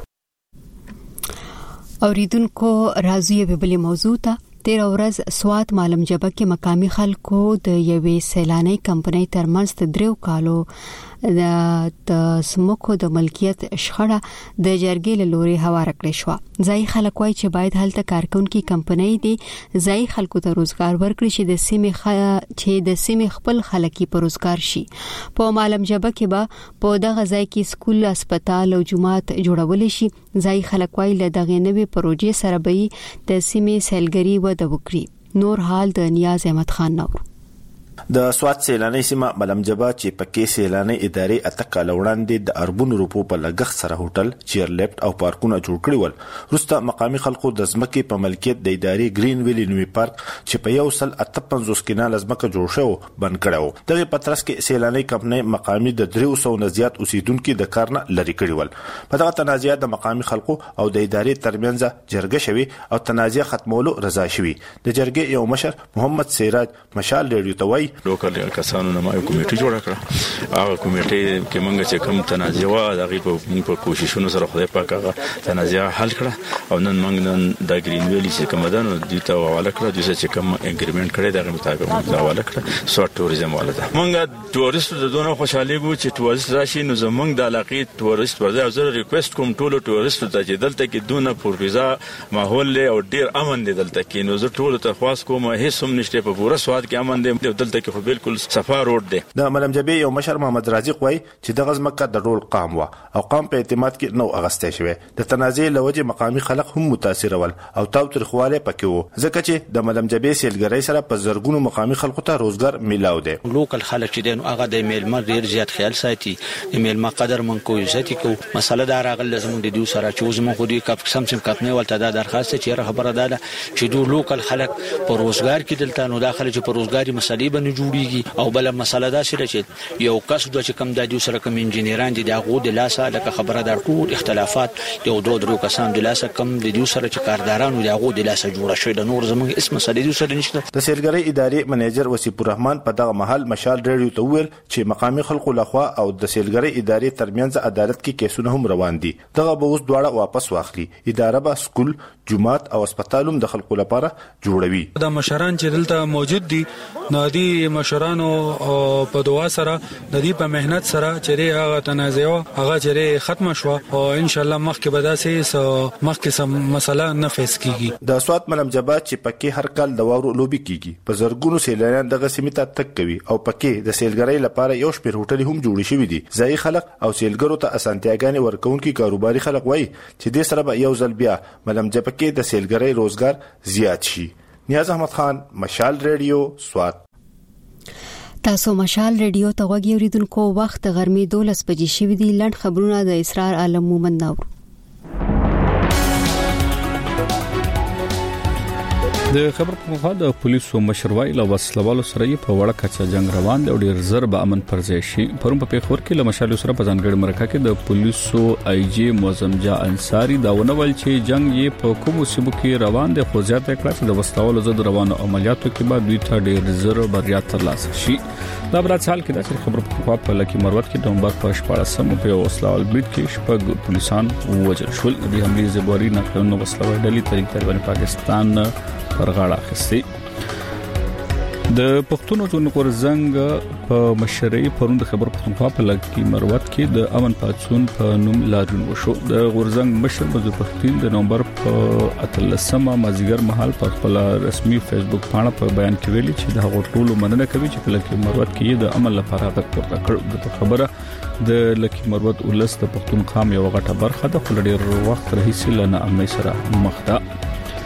اوریدونکو راځي په بل موضوع ته. تیر ورځ سوات معلم جبه کې مقامي خلکو د یوې سیلاني کمپنۍ ترمنځ د دریو کالو د سمکو د ملکیت شخړه د جرګې له لوري هواره کړې شو. ځای خلک وایي چې باید هلته کارکونکو کمپنۍ دي ځای خلکو ته روزګار ورکړي چې د سیمې خ... چې د سیمې خپل خلکو په روزګار شي. په معلم جبه کې به په دغه ځای کې سکول، هسپتال او جومات جوړول شي. ځای خلک وایي له دغه نوې پروژې سره به د سیمې سیلګری وده وکړي. نور حال د نیاز احمد خان نور. د سوات سیلاني سیمه معلم جبه چې پکې سیلاني ادارې اتکه لوړاندې د اربون روپو په لګښت سره هوټل، چیر لیفټ او پارکونه جوړ کړي ول. روسته مقامي خلکو د ځمکې په ملکیت د ادارې گرین ویلی نوی پارک چې په یو سل اته پنځوس کیناله ځمکه جوړ شو بند کړو. دغه پترس کې سیلاني کمپنۍ مقامي د درې سوه نه زیات اوسیدونکو د کار نه لری کړي ول. په دغه تنازعات د مقامي خلکو او د ادارې ترمنځ جرګه شوی او تنازع ختمولو رضا شوی. د جرګې یو مشر محمد سیراج مشال ریډیو ته وایي لوکل کسانو نه مې کمیټه جوړه کړه. هغه کمیټه کې موږ چې کوم تنازع و دغه په په کوششونو سره خدای پاک هغه تنازع حل کړه او نن موږ نن د گرین ویلی چې کوم دانو د ته حواله کړه د چې کوم اګریمنت کړی دغه مطابق موږ حواله کړه. سوات ټوریزم والده موږ ټوریست د دونه خوشاله ګو چې ټوریست راشي نو زمونږ د علاقې ټوریست ورځي زه ریکوست کوم ټولو ټوریستو ته چې دلته کې دونه پروفیزا ماحول له او ډیر امن دی دلته کې نو زه ټولو ته خواست کوم هیڅ هم نشته په پوره سواد کې امن دی دلته کې خو بالکل صفا روډ دی. د معلم جبه یو مشر محمد رازق وای چې د غزمکه د ټول قام وا او قام په اعتماد کې نو اغستې شوی. د تنازع لوجه مقامي خلک هم متاثر ول او تاو ترخواله پکې وو ځکه چې د معلم جبه سیلګری سره په زرګونو مقامي خلکو ته روزګار میلاو دی. لوکل خلک چې دین هغه د میلمه ډیر زیات خیال ساتي د میلمه قدر من کو عزت کو مسله دا راغله لازم د دوی سره چې زموږ خو دې کپ سم سم کپنه ولته دا درخواست چې خبره ده چې دوی لوکل خلک په روزګار کې دلته نو داخله چې په روزګاری مسلې باندې جوړیږي او بل مسله دا چې یو کس د چې کم د دې سره کوم انجنیران دي دغه د لاسه لکه خبره در ټول اختلافات یو دوه درو کسان د لاسه کم د دې سره چې کاردارانو دغه د لاسه جوړه شوی د نور زموږ اسم مسلې د سره نشته. د سیلګری ادارې منیجر وسیف الرحمن په دغه محل مشال ریډیو ته ویل چې مقامي خلکو لخوا او د سیلګری ادارې ترمنځ عدالت کې کیسونه هم روان دي. دغه به اوس دواړه واپس واخلي. اداره به سکول، جومات او هسپتالوم د خلکو لپاره جوړوي. دا مشران چې دلته موجود دي نو دي دې مشرانو په دعا سره د دې په مهنت سره چې هغه تنازع هغه چې ختم شو او ان شاء الله مخکې به داسې مخکې سم مسله نه فیس کیږي. د سوات ملم جبا چې پکې هر کال د واورو لوبي کیږي په زرګونو سیلانیان دغه سیمه ته تک کوي او پکې د سیلګرۍ لپاره یو شپږ هوټل هم جوړ شوي دي. ځای خلک او سیلګرو ته اسانتیاګانې ورکوونکي کاروباري خلک وایي چې دې سره به یو ځل بیا ملم جبا کې د سیلګرۍ روزګار زیات شي. نیاز احمد خان، مشال ریډیو، سوات. تاسو مشال ریډیو ته غوږی اوریدونکو وخت غرمې دولس بجې شوې دي. لند خبرونه د اسرار عالم مومن ناور. د خبر په مخه د پولیسو مشروعي له وسلوالو سره په وړه کچا جنگ روان دی او ډیر زر به امن پر ځای شي. پرون په پیښور کې له مشالو سره په ځانګړي مرکه کې د پولیسو آی جی معظم جا انصاری دا ونول چې جنگ یې په کومو سیمو کې روان دی، خو زیاته کړه چې د وسلوالو ضد روانو عملیاتو کې بعد دوی ته ډیر زر بریا ترلاسه شي. دا برات حال کې د خبر په مخه په لکی مروت کې د نومبر په شپږ سم په وسلوال بریټ کې شپږ پولیسان وژل شول. د حملې زبوري نه کړنو وسلوال ډلې طریق طالبان پاکستان پر غاړه اخیستي. د پښتون ټولنې زنګ په مشرۍ پروند خبر پښتونخوا په لکی مروت کې د امن پاتون په نوم لاریون وشو. د غورزنګ مشر مزور پښتون د نومبر په اتلسمه مازیګر مهال په خپل رسمي فیسبوک باندې په بیان کې ویلي چې د هغو ټولو مننه کوي چې په لکی مروت کې د امن لپاره غږ پورته کړ. د خبره د لکی مروت ولست د پښتونخوا یو غټه برخه د خلډیر وخت رئیس لنه امني سره مخ ده.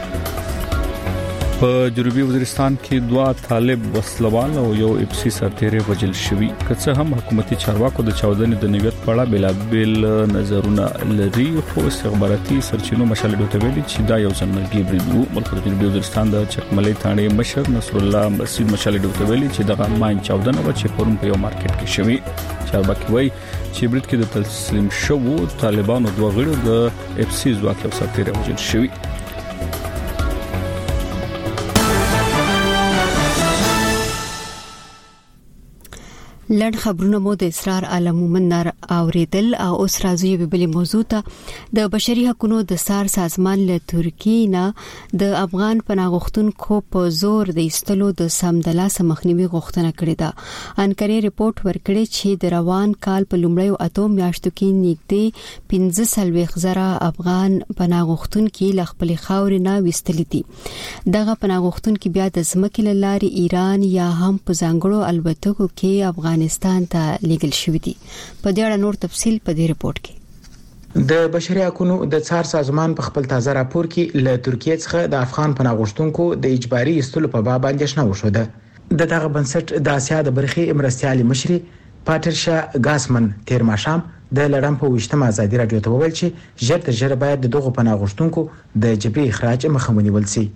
په جنوبي وزیرستان کې دوا طالب وسلوال او یو اف سی سرتیری وجل شوی. که څه هم حکومتي چارواکو د چاودنې د نیت په اړه بلابل نظرونه لري، خو استخباراتي سرچینو مشال ډوته ویلي چې دا یو ځنګي برید وو. ملک د جنوبي وزیرستان د چکملې ثاني مشر نصر الله مسعود مشال ډوته ویلي چې دغه ماین چاودنه و چې پرون په یو مارکیټ کې شوی. چارواکي وایي چې برید کې د تسلیم شوو طالبانو دوه غړي د اف سی ځواک او سرتیری وجل شوی. لړ خبرونه مو د اسرار عالم مومن نار اوریدل او اوس راځي په بلې موضوع ته. د بشري حقوقو د سار سازمان له ترکیې نه د افغان پناهغښتونکو په زور د ایستلو د سمدلاسه مخنیوي غوښتنه کړې ده. انکاري ریپورت ورکړي چې د روان کال په لومړیو اتو میاشتو کې نږدې پنځه سلويخ زره افغان پناهغښتونکو له خپل خاورې نه وستل دي. دغه پناهغښتونکو بیا د ځمکې لارې ایران یا هم په ځانګړو الوتکو کې افغان افغانستان ته لیږل شوې دي. په دې اړه نور تفصيل په دې رپورت کې. د بشري حقوقو د څار سازمان په خپل تازه راپور کې له ترکیې څخه د افغان پناهغښتونکو د اجباري ایستلو په باب اندېښنه وشوه. د دغه بنسټ د اسیا د برخې مرستيالي مشري پاترشا ګاسمن تیر ماښام د لړم په وشتمه ازادي رادیو ته وویل چې ژر تر ژره باید دغه پناهغښتونکو د جبري اخراج مخه ونیول شي.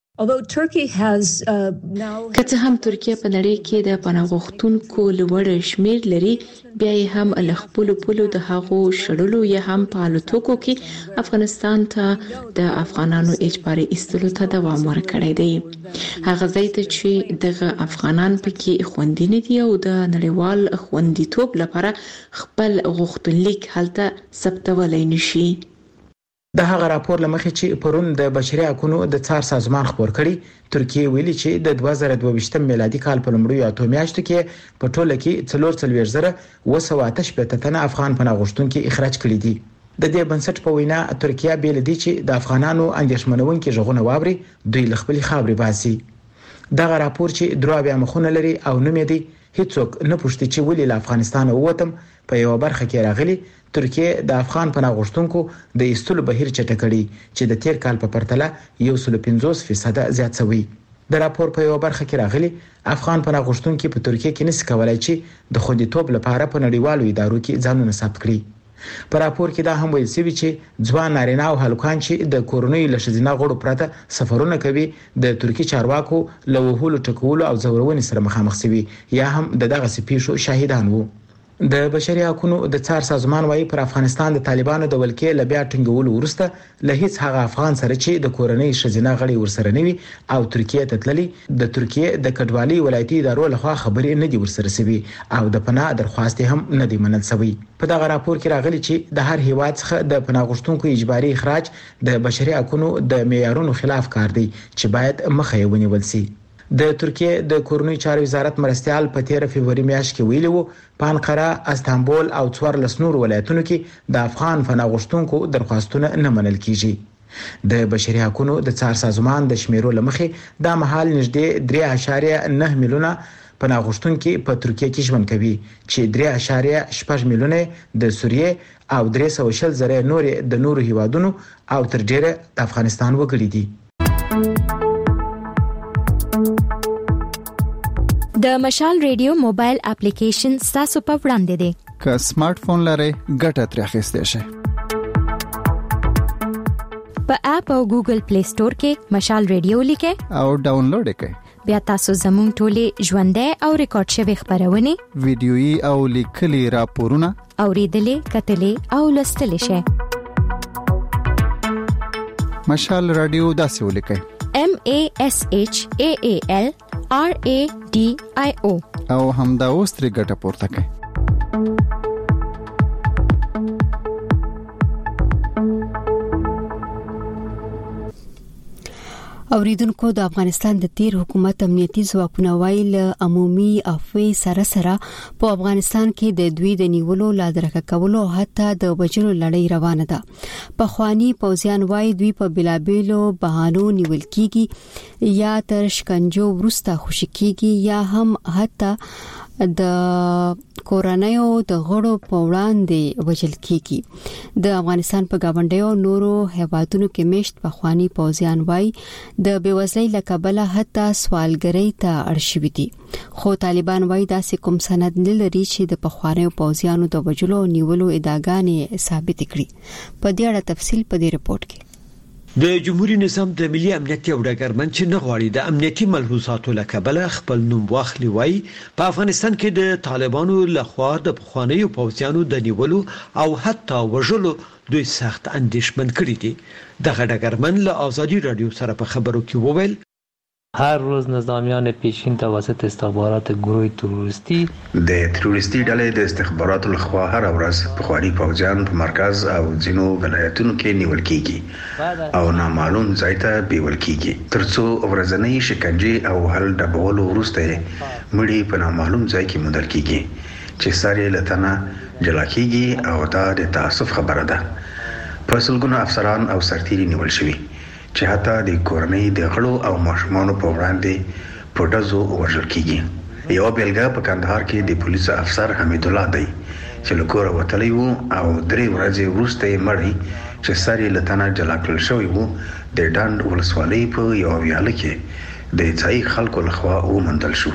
که څه هم ترکیه په نړۍ کې د پناهغښتونکو لوړ شمیر لري، بیا یې هم له خپل پولو د هغو شړلو یا هم په الوتکو کې افغانستان ته د افغانانو اجباري ایستلو ته دوام ورکړی دی. هغه ځای ته چې دغه افغانان پکې خوندي نه دي او د نړیوال خوندیتوب لپاره خپل غوښتنلیک هلته ثبتولای نشي. د هغه راپور لمخې چې پرون د بشري حقوقو د څار سازمان خبر کړي، ترکیه ویلي چې د دوه زره دوه ویشت میلادي کال په لومړیو اتو میاشتو کې په ټوله کې څلور څلوېښت زره اوه سوه اته شپېته تنه افغان پناهغښتونکي اخراج کړي دي. د دې بنسټ په وینا ترکیه بیل دي چې د افغانانو اندېښمنونکي ژغونه واوري دوی له خپل خاورې باسي. دغه راپور چې درو بیا مخونه لري او نوم دی هیڅوک نه پوښتنه چې ولې له افغانستان ووتم په یو برخه کې راغلي. ترکیه د افغان پناهغښتونکو د ایستلو بهیر چټکړي چې د تیر کال په پرتله یو سل پنځوس فیصد زیات شوی. د راپور په یو برخه کې راغلي افغان پناهغښتونکو په ترکیه کې نس کولای چې د خوندیتوب لپاره په نړیوالو ادارو کې ځانونه ثبت کړي. په راپور کې دا هم ویل شوی چې ځوان نارینه او هلکان چې د کورونی لښځینه غړو پرته سفرونه کوي د ترکی چارواکو له وهولو ټکولو او زورونې سره مخامخ شوي یا هم د دغه سپیشو شاهدان وو. د بشري حقوقو د څار سازمان وايي پر افغانستان د طالبانو د ولکې لبیا ټینګولو ورسته له هیڅ هغه افغان سره چې د کورنۍ شزینه غړي ورسره نوي او ترکیه ته تللي د ترکیه د کډوالي ولایتي ادارو لخوا خبرې نه دي ورسره سوي او د پناه درخواست هم نه دي منل شوی. په دغه راپور کې راغلي چې د هر هیواد څخه د پناهغښتونکو اجباري اخراج د بشري حقوقو د معیارونو خلاف کار دی چې باید مخه ونیول شي. د ترکیه د کورنۍ چارو وزارت مرستيال په تیر فبرवरी میاشت کې ویلي وو په انقره، استانبول او څوارلس نور ولایتونو کې د افغان پناه غوښتونکو درخواستونه نه منل کیږي. د بشري حقوقو د څار سازمان د شمیرو لمخې د مهال نږدې درې اعشاریه نه میلیونه پناه غوښتونکي په ترکیه کې ژوند کوي چې درې اعشاریه شپږ میلیونه د سوریه او درې سوه شل زره نور د نورو هیوادونو او تر ډیره د افغانستان وګړي دي. د مشال ریډیو موبایل اپلیکیشن تاسو په وړاندې دی. که سمارټ فون لرئ ګټه ترې اخیستئ شئ. په اپ او ګوګل پلی سٹور کې مشال ریډیو لیکئ او ډاونلوډ کړئ. بیا تاسو زموږ ټولې ژوندۍ او ریکارډ شوی خبرونه، ویډیويي او لیکلي راپورونه اوریدلې، کتلې او لوستلې شئ. مشال رادیو داسې ولیکئ: M A S H A A L R A D I O او همدا اوس ترې ګټه پورته کړئ. اوریدونکو، د افغانستان د تیر حکومت امنیتي ځواکونه وايي له عمومي افوی سره سره په افغانستان کې د دوی د نیولو، لادرکه کولو او حتی د وژلو لړۍ روانه ده. په خواني پوزیان وايي دوی په بلابېلو بهانو نیول کیږي یا تر شکنجو وروسته خوشی کیږي یا هم حتی د کورنیو د غړو په وړاندې وژل کیږي. د افغانستان په گاونډیو نورو هیوادونو کې مشت په خواني پوزیان وايي د بیوزلۍ لکبله حتی سوالګرۍ ته اړ شوي دي. خو طالبان وايي داسې کوم سند نه لري چې د پخوانیو پوزیانو د وژلو او نیولو ادعاګانې ثابت کړي. په دې اړه تفصیل په دې رپورت کې. د جمهوریت نظام د ملي امنیت یو ډګرمن چې نه غواړي د امنیتي ملحوظاتو لکبله خپل نوم واخلي وایي په افغانستان کې د طالبانو لخوا د پخوانیو پوځیانو د نیولو او حتی وژلو دوی سخت اندېښمن کړي دي. دغه ډګرمن له آزادي رادیو سره په خبرو کې وویل: هر روز نظامیان پیشین توسط استخبارات گروه تروریستی د تروریستی ډلې د استخباراتو لخوا هر ورځ پخوانی پوځیان په مرکز او ځینو ولایتونو کې نیول کیږي او نامعلوم ځای ته بیول کیږي ترڅو ورځنی شکنجه او هل ډبولو وروسته مړي په نامعلوم ځای کې موندل کیږي چې ساري لتنه جلا کیږي او دا د تاسف خبره ده. په سلګونو افسران او سرتیري نیول شوي چې حتی د کورنۍ د غړو او ماشومانو په وړاندې په ډزو وژل کیږي. یو بیلګه په کندهار کې د پولیس افسر حمید الله دی چې له کوره وتلی وو او درې ورځې وروسته یې مړی چې سر یې له تنه جلا کړل شوی وو د ډنډ ولسوالۍ په یو ویاله کې د ځایي خلکو لخوا وموندل شو.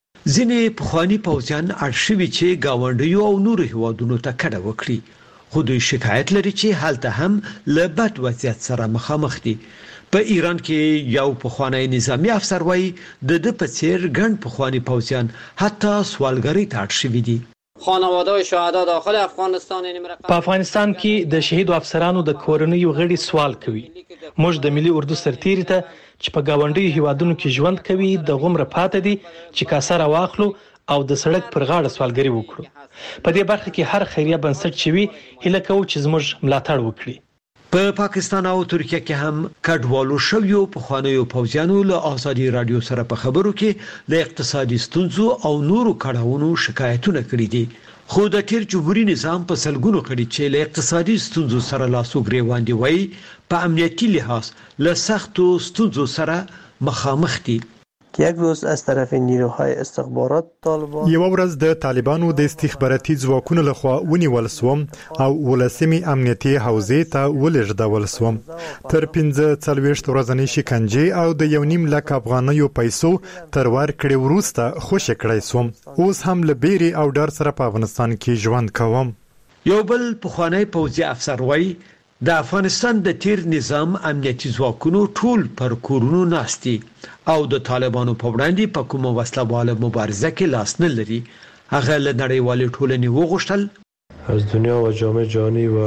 ځینې پخواني پوځیان اړ شوي چې ګاونډیو او نورو هیوادونو ته کډه وکړي، خو دوی شکایت لري چې هلته هم له بد وضعیت سره مخامخ دي. په ایران کې یو پخوانی نظامی افسر وایي د د په څیر ګڼ پخوانی پوځیان حتی سوالګرۍ ته اړ شوي دي. خانواده شهدا داخل افغانستان په افغانستان کې د شهیدو افسرانو د کورنیو غړي سوال کوي. موږ د ملي اردو سرتیري ته چې په گاونډي هیوادونو کې ژوند کوي د غمره پاتې دي چې کاسره واخلو او د سړک پر غاړه سوالګري وکړو. په دې برخه کې هر خیریه بنسټ چې وي هیله کوو چې زموږ ملاتړ وکړي. په پاکستان او ترکیه کې هم کډوالو شویو پخوانیو پوځیانو له آزادي رادیو سره په خبرو کې له اقتصادي ستونزو او نورو کړهونو شکایتونه کړي دي. خو د تیر جمهوریت نظام په سلګونو کړي چې له اقتصادي ستونزو سره لاسو ګریوان دي وایي په امنیتي لحاظ له سختو ستونزو سره مخامخ دي. یک روز از طرف نیروهای استخبارات طالبان یو ورځ د طالبانو د استخباراتي ځواکونو لخوا ونیول سوم او ولسمي امنیتي حوزې ته ولېږدول سوم. تر پنځه څلوېښت ورځې شکنجه او د یو نیم لک افغانیو پیسو تر ورکړې وروسته خوشی کړی سوم. اوس هم له بیري او ډار سره په افغانستان کې ژوند کوم. یو بل پخوانی پوځي افسر وایي د افغانستان د تیر نظام امنیتي ځواکونو ټول پر کورونو ناستي او د طالبانو په وړاندې په کومه وسلواله مبارزه کې لاس نه لري. هغه له نړیوالې ټولنې وغوښتل از دنیا و جامعه جهانی و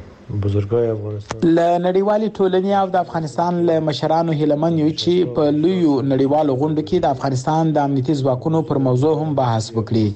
بزرګای افغانستان له نړیوالې ټولنې او د افغانستان له مشرانو هیلمن یو چې په لویو نړیوالو غونډو کې د افغانستان د امنیتي ځواکونو پر موضوع هم بحث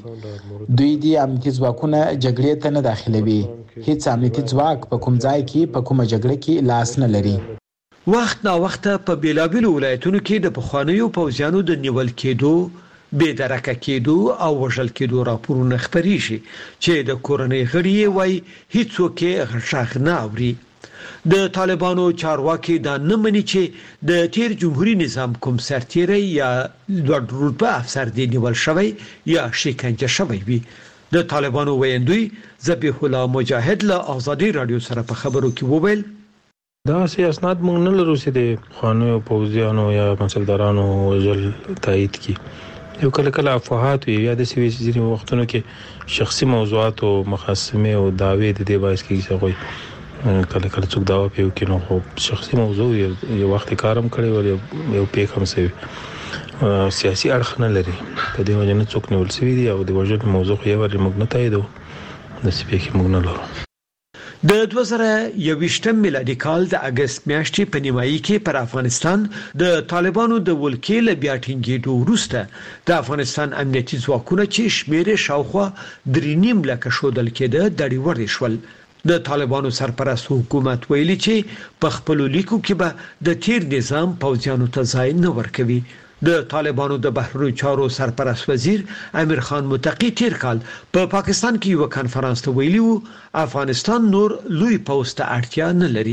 وکړي. دوی د امنیتي ځواکونو جګړې ته نه داخلوي. هیڅ امنیتي ځواک په کوم ځای کې په کومه جګړه کې لاس نه لري. وخت نا وخت په بیلابیلو ولایتونو کې د پخوانیو پوځیانو د نیول کېدو بې درکه کېدو او وژل کېدو راپورونه خپرېږي چې د کورنۍ غړي وای هیڅوک یې غږ نه اوري. د طالبانو چارواکي دا نه مني چې د تیر جمهوریت نظام کوم سرتیری یا لوړ رتبه افسر دی نیول شوی یا شکنجه شوی وي. د طالبانو ویندوی ذبیح الله مجاهد له آزادی رادیو سره په خبرو کې وویل دا سي اسناد موږ نه لرو چې د خوانو پوځیانو یا مسلدارانو وجل تایید کی یو کله کله افواهات وي یا د سوي ځینې وختونو کې شخصي موضوعات او مخاصمه او دعوی د دې باعث کېږي چې کوئی کله کله څوک داوا پیو کې نو خو شخصي موضوع یو وخت کارم کړی ول یو پیک هم سوي سیاسي اړخ نه لري په دې وجه نه څوک نیول سوي دی او د وجه موضوع یې ور موږ نه تاییدو د سپیکي موږ نه لرو. د دوه زره یوویشتم میلادي کال د اگست میاشتې په نیمایي کې پر افغانستان د طالبانو د ولکې له بیا ټینګېدو وروسته د افغانستان امنیتي ځواکونه چې شمیر شاوخوا درې نیم لکه شودل کېده دړي وړي شول. د طالبانو سرپرست حکومت ویلي چې په خپل لیکو کې به د تیر نظام پوځیانو ته ځای نه ورکوي. د طالبانو د بهرنیو چارو سرپرست وزیر امیر خان متقی تیر کال په پا پاکستان کې یو کانفرنس ته ویلي وو افغانستان نور لوی پوځ ته اړتیا نه لري.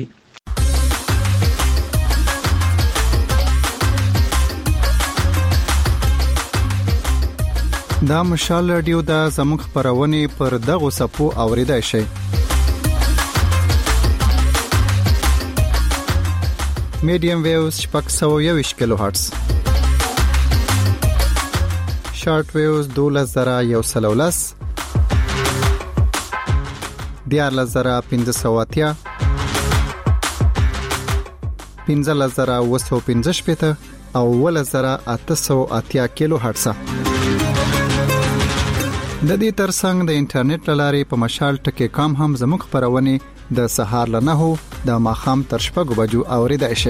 دا مشال رادیو د زموږ خبرونه پر دغه صفو اوریدای شي. میډیم ویوز شپږ سوه یوویشت کیلو هرتز، شارټ ویوز دولس زره یو سل او لس، دیارلس زره پنځه سوه اتیا، پنځلس زره اوه سوه پنځه شپېته او اوولس زره اته سوه اتیا کیلو هرتز. د دې ترڅنګ د انټرنیټ لارې په مشال ټکی کام هم زموږ خبرونه د سهار له نهو د ماخام تر شپږو بجو اوریدای شي.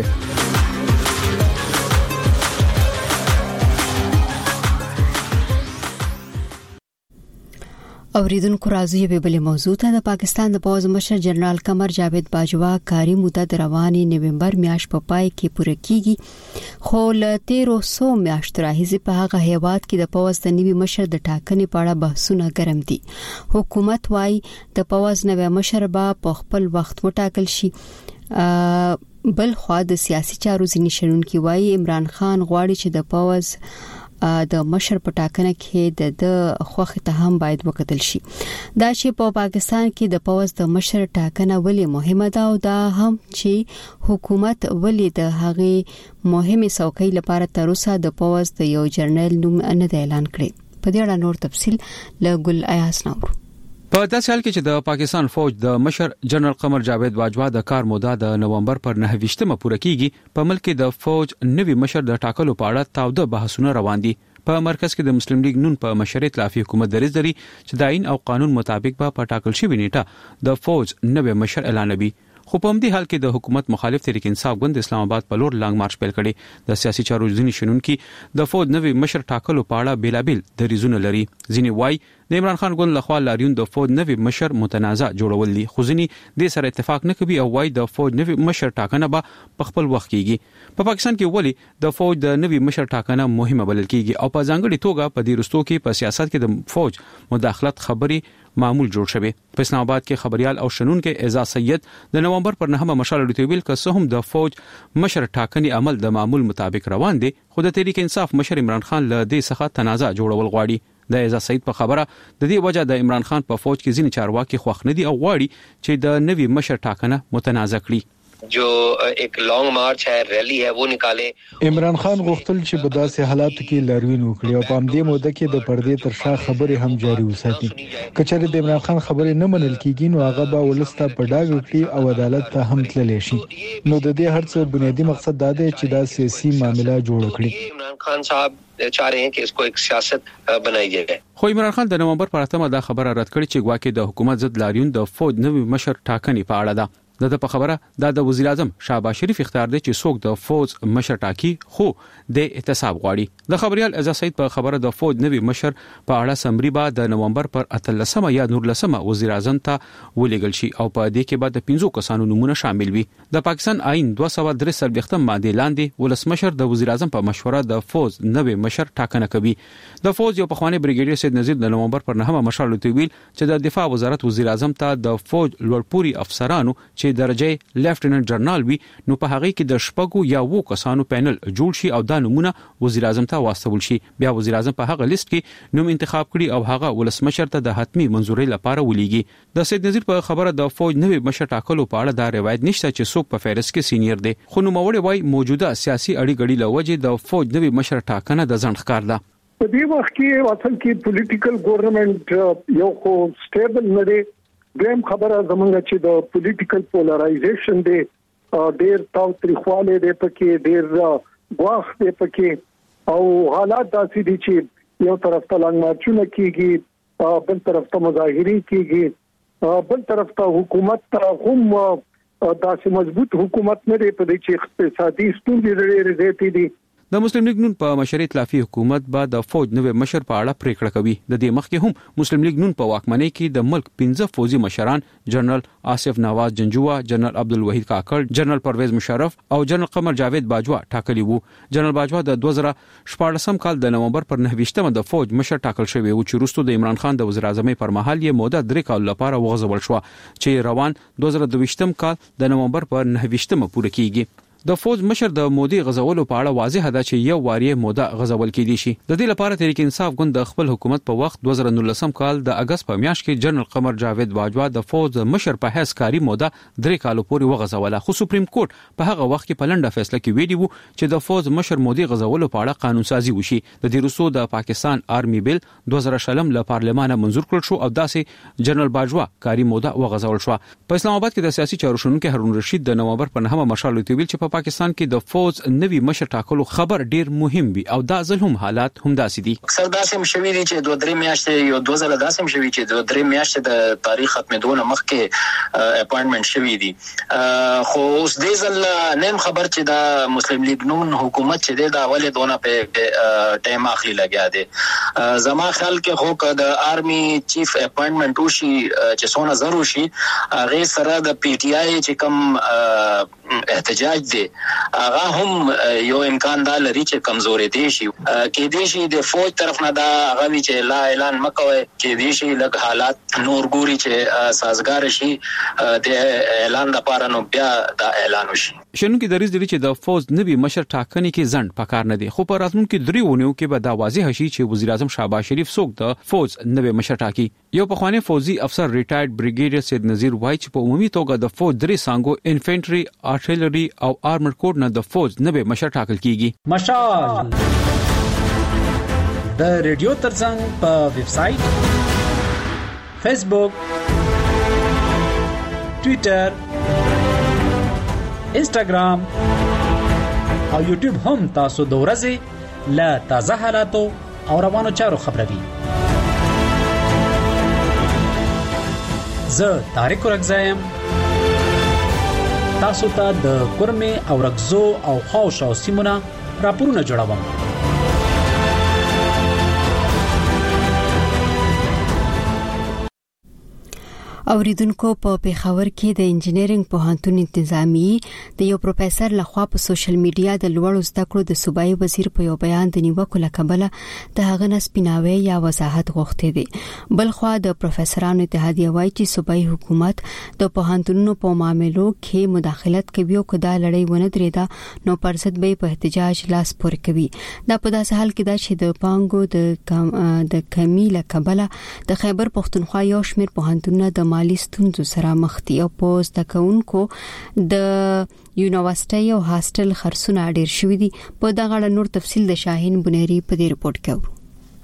اوریدونکو راځي به بل موضوع ته. د پاکستان د پوز مشر جنرال قمر جاوید باجوا کاری موده د رواني نومبر میاشت په پای کې پوره کیږي، خو له تیرو سو میاشتو راهیسې په هغه هیواد کې د پوز د نوي مشر د ټاکنې په اړه بحثونه ګرم دي. حکومت وايي د پوز نوي مشر به په خپل وخت وټاکل شي. بل خو د سیاسي چارو ځینې شنونکي وايي عمران خان غواړي چې د پوز د مشر په ټاکنه کې د خوخه ته هم باید وکتل شي. دا چې په پاکستان کې د پوز د مشر ټاکنه ولې مهمه ده او دا هم چې حکومت ولې د هغه مهمه څوکۍ لپاره تر اوسه د پوز د یو جرنل نوم نه اعلان کړي. په دې اړه نور تفصيل له ګل ایاس نور. په داسې حال کې چې د پاکستان فوج د مشر جنرال قمر جاوید باجوا د کار موده د نومبر پر نهه ویشتمه پوره کیږي، په ملک کې د فوج نوي مشر د ټاکلو په اړه تاوده بحثونه روان دي. په مرکز کې د مسلم لیگ نون په مشرۍ ائتلافي حکومت دریځ لري چې د آئین او قانون مطابق به په ټاکل شوی نیټه د فوج نوي مشر اعلانوي. خو په همدې حال کې د حکومت مخالف تحریک انصاف ګوند اسلام آباد په لور لانګ مارچ پیل کړي. د سیاسي چارو ځینې شنونکي د فوج نوي مشر ټاکلو په اړه بیلابیل دریځونه لري. ځینې وایي د عمران خان ګوند لخوا لاریون د فوج نوي مشر متنازع جوړول دي، خو ځینې د سره اتفاق نه کوي او وایي د فوج نوي مشر ټاکنه به په خپل وخت کیږي. په پاکستان کې ولی د فوج د نوي مشر ټاکنه مهمه بلل کیږي او په ځانګړي توګه په دې رستو کې په سیاست کې د فوج مداخلت خبري معمول جوړ شوی. په اسلام آباد کې خبريال او شنونکو اعزاز سید د نومبر پر نهمه مشال ډیټویل که څه هم د فوج مشر ټاکنې عمل د معمول مطابق روان دي، خو د تحریک انصاف مشر عمران خان له دې څخه تنازع جوړول غواړي. د اعزاز سید په خبره د دې وجہ د عمران خان په فوج کې ځینې چارواکي خوښ نه دي او غواړي چې د نوي مشر ټاکنه متنازع کړي. जो एक लॉन्ग मार्च है रैली है वो निकाले. عمران خان غوښتل چې په داسې حالاتو کې لاریون وکړي او په همدې موده کې د پردې تر شا خبرې هم جاري وساتي. کچره د عمران خان خبرې نه منل کیږي نو هغه به ولسته په ډاګ وکړي او عدالت ته هم تللی شي. نو د دې هرڅ بنیادی مقصد دا دی چې دا سیاسي معاملہ جوړ کړي. عمران خان صاحب چاہ رہے ہیں کہ اس کو ایک سیاست بنائی جائے. خو عمران خان د نومبر پر اتمه دا خبره رد کړې چې ګواکې د حکومت ضد لاریون د فوج نوي مشر ټاکنې په اړه ده. د په خبره دا د وزیر اعظم شهباز شریف اختیار دی چې څوک د فوج مشر ټاکي خو د احتساب غواړي. د خبريال اعزاز سعید په خبره د فوج نوي مشر په اړه سمري با د نومبر پر اتلسمه یا نورلسمه وزیر اعظم ته ولېږل شي او په دې کې به د پنځو کسانو نمونه شامل وي. د پاکستان آئین دوه سوه درې څلوېښتم ماده لاندې ولسمشر د وزیر اعظم په مشوره د فوج نوي مشر ټاکنه کوي. د فوج یو پخوانی بریګیډیر سید نذیر د نومبر پر نهمه مشال ته ویل چې د دفاع وزارت وزیر اعظم ته د فوج لوړپوړي افسرانو چې درجه لیفټیننټ جنرال وي نو په هغه کې د شپږو یا وو کسانو پینل جوړ شي او دا نمونه وزیر اعظم ته واستول شي. بیا وزیر اعظم په هغه لیست کې نوم انتخاب کړي او هغه ولسمشر ته د حتمی منزوري لپاره ولېږي. د سید نذیر په خبره د فوج نوي مشر ټاکلو په اړه دا روایت نشته چې څوک په فهرست کې سینیئر دی خو نو موړي وای موجوده سیاسي اړیګړي لوجه د فوج نوي مشر ټاکنه د ځنډ ښکار ده. په دې وخت کې اصل کې پولیټیکل ګورنمنت یو خو سټیبل نه دی. دیم خبره زمونږ چې د پولیټیکل پولرایزیشن دی ډېر تاو تریخواله دی پکې ډېر غواخ دی پکې او حالات داسې دي چې یو طرف ته لنګ مارچونه کیږي بل طرف ته مظاهرې کیږي بل طرف ته حکومت ته هم داسې مضبوط حکومت نه دی په دې چې اقتصادي ستونزې ډېرې زیاتې دي. د مسلم لیگ نون په مشرۍ ائتلافي حکومت به د فوج نوې مشر په اړه پریکړه کوي. د دې مخکې هم مسلم لیگ نون په واکمنۍ کې د ملک پنځه فوجي مشران جنرال آصف نواز جنجوه، جنرال عبدالوحید کاکړ، جنرال پرویز مشرف او جنرال قمر جاوید باجوا ټاکلي وو. جنرال باجوا د دوه زره شپږم کال د نومبر پر نهه د فوج مشر ټاکل شوی و چې وروسته د عمران خان د وزیر اعظم پر مهال یې موده درې کال لپاره وغځول شو چې روان دوه زره دوه کال د نومبر پر نهه پوره کیږي. د فوج مشر د مودي غزولو په اړه واضح ده چې یو واری موده غزول کېدی شي. د دې لپاره تحریک انصاف ګوند د خپل حکومت په وخت دوه زره نولسم کال د اگست په میاشت کې جنرال قمر جاوید باجوا د فوج مشر په حیث کاری موده درې کال پورې وغزوله خو سپریم کورټ په هغه وخت کې په لنډه فیصله کې ویلي وو چې د فوج مشر مودي غزولو په اړه قانون سازي وشي. د دې وروسته د پاکستان آرمي بیل دوه زره شلم له پارلمان منزور کړل شو او داسې جنرال باجوا کاری موده وغزول شو. په اسلام آباد کې د سیاسي چارو شنونکو هارون رشید د نومبر په نهمه مشال ته ویل چې په پاکستان کې د فوج نوي مشر ټاکلو خبر ډیر مهم وي او دا ځل هم حالات هم داسې دي. اکثر داسې مشوي دي چې دوه درې میاشتې یو دوه ځله داسې مشوي چې دوه درې میاشتې د تاریخ ختمېدو مخکې اپاینټمنټ شوی دي. خو اوس دې ځل نیم خبر چې دا مسلم لیگ نون حکومت چې دی دا ولې دونه په ټایم اخلي لګیا دی. زما خیال کې خو د آرمي چیف اپاینټمنټ وشي چې څونه ضروري شي هغه سره د پی ټی آی چې کوم احتجاج دی هغه هم یو امکان دا لري چې کمزوري دي شي کې دي شي د فوج طرف نه دا هغه چې لا اعلان مکوي کې دي شي لږ حالات نور ګوري چې سازگار شي د اعلان لپاره نو بیا دا اعلان وشي. شنو کې دریز دي چې د فوج نوي مشر ټاکنې کې ځند پکار نه دي خو په راتلونکو درې ونیو کې به دا واضح شي چې وزیر اعظم شهباز شریف څوک د فوج نوي مشر ټاکي. یو پخوانی فوجي افسر ریټایرډ بریګیډیر سید نذیر وای چې په عمومي توګه د فوج درې څانګو انفینټری، آرټلری او آرمر کور نه د فوج نوي مشر ټاکل کیږي. مشال د ریډیو ترڅنګ په ویب سټ، فیسبوک، ټوئیټر، انسټاګرام او یوټیوب هم تاسو د ورځې له تازه حالاتو او روانو چارو خبروي. زه طارق رغزایم تاسو ته د کورمه او رغزو او خاوش او سیمونه راپورونه جوړوم. اوریدونکو په پیښور کې د انجینرینګ پوهنتون انتظامی د یو پروفیسور لخوا په سوشل میډیا د لوړو زده کړو د صوبایي وزیر په یو بیان د نیوکو لکبله د هغه نسپیناوي یا وضاحت غوښتي دي. بلخوا د پروفیسورانو اتحادیه وایي چې صوبایي حکومت د پوهنتونونو په معاملو کې مداخلت کوي او کدا لړۍ ونه درېدا نو پرځد به په احتجاج لاس پور کوي. دا په داسې حال کې دا چې د پانګو د د کمی لکبله د خیبر پښتونخوا یو شمېر پوهنتونونه د مالی ستونزو سره مخ دي او په زده کوونکو د یونیورسيټي او هاستل خرڅونه ډېر شوي دي. په دغه اړه نور تفصیل د شاهین بنيري په دې رپورت کې.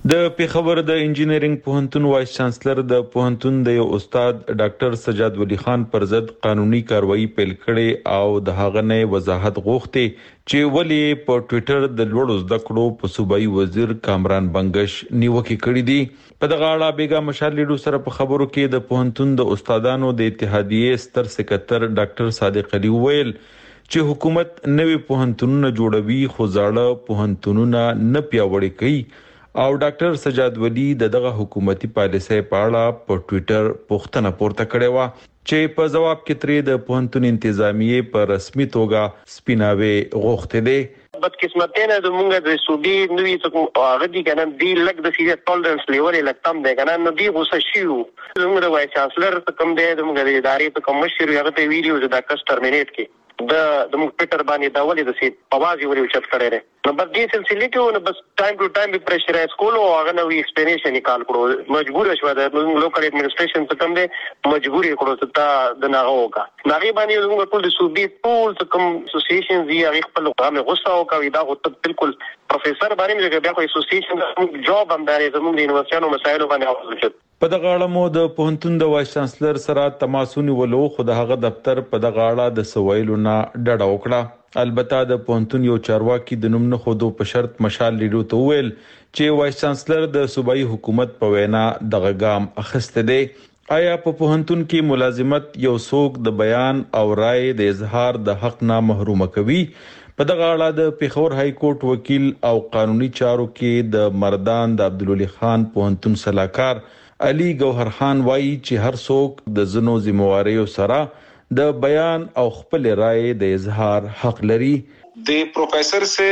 د پیښور د انجینرینګ پوهنتون وایس چانسلر د پوهنتون د یو استاد ډاکټر سجاد ولی خان پر ضد قانوني کاروایی پیل کړي او د هغه نه وضاحت غوښتي چې ولی په ټوئیټر د لوړو زده کړو په صوبایي وزیر کامران بنگش نیوکه کړې دي. په دغه اړه بیګا مشال لیډو سره په خبرو کې د پوهنتون د استادانو د اتحادیې ستر سکرټر ډاکټر صادق علي ویل چې حکومت نوې پوهنتونونه جوړوي خو ځاړه پوهنتونونه نه پیاوړي کوي او ډاکټر سجاد ولی دغه حکومتي پالیسۍ په اړه په ټوئیټر پوښتنه پورته کړې و چې په جواب کې ترې د پوهنتون انتظامیه په رسمي توګه سپیناوي غوښتي دي. بدقسمتانه د مونږ د سودی نوې څه هغه دي کنه دی لګ د سیریس ټولرنس لیول لکتم دی کنه نو دی غوسه شیو زموږ د وایس چانسلر کوم دی د مونږ د ادارې په کوم مشر هغه ته ویډیو د کس ترمینیټ کې د د موږ پیټر باندې دا ولې د سي پوازي وري چت کړي نو بس دې سلسله کې نو بس ټایم ټو ټایم به پرشرایز کولو هغه نو ایکسپلینیشن نکال کړو مجبور شو د لوکل ایڈمنسټریشن څخه کوم دې مجبور کړو ته دا د ناغه وکا ناغي باندې موږ ټول د صوبې ټول کوم اسوسییشن دی هغه خپل غوښمه غوسه او کوي دا بالکل پروفیسور باندې موږ بیا خو اسوسییشن جواب هم داري زموږ د یونیورسيټونو مسایلو باندې حاصل په دغه اړه مو د پوهنتون د وایس چانسلر سره تماسونی ولو خو د هغه دفتر په دغه اړه د سویلو نه ډډه وکړه. البته د پوهنتون یو چارواکي د نوم نه خودو په شرط مشال لیډو ته ویل چې وایس چانسلر د صوبایي حکومت په وینا دغه ګام اخیسته دی. آیا په پوهنتون کې ملازمت یو څوک د بیان او رائے د اظهار د حق نه محروم کوي؟ په دغه اړه د پیښور های کورټ وکیل او قانوني چارو کې د مردان د عبدالولي خان پوهنتون سلاکار علي گوهر خان وایي چې هر څوک د زنو ذمہواریو سره د بیان او خپل رائے د اظهار حق لري. د پروفیسر سے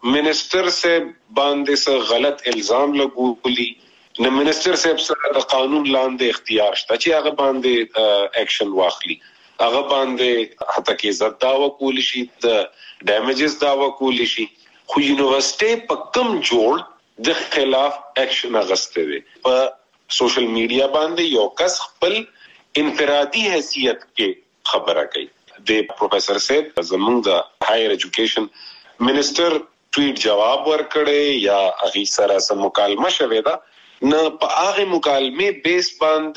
منسٹر سے باندې څه غلط الزام لګولي نه منسٹر سے سره د قانون لاندې اختیار شته چې هغه باندې اکشن واخلي هغه باندې حتی کې زړه داوا کولی شي د ډیمیجز داوا کولی شي خو یونیورسيټي په کم جوړ د خلاف اکشن غسته وي. په سوشل میډیا باندې یو کس خپل انفرادي حیثیت کې خبره کوي. د پروفیسر صاحب زموږ د هایر ایجوکیشن منسٹر ټویټ جواب ورکړي یا هغه سره سم مکالمه شوه دا نه په هغه مکالمه بیس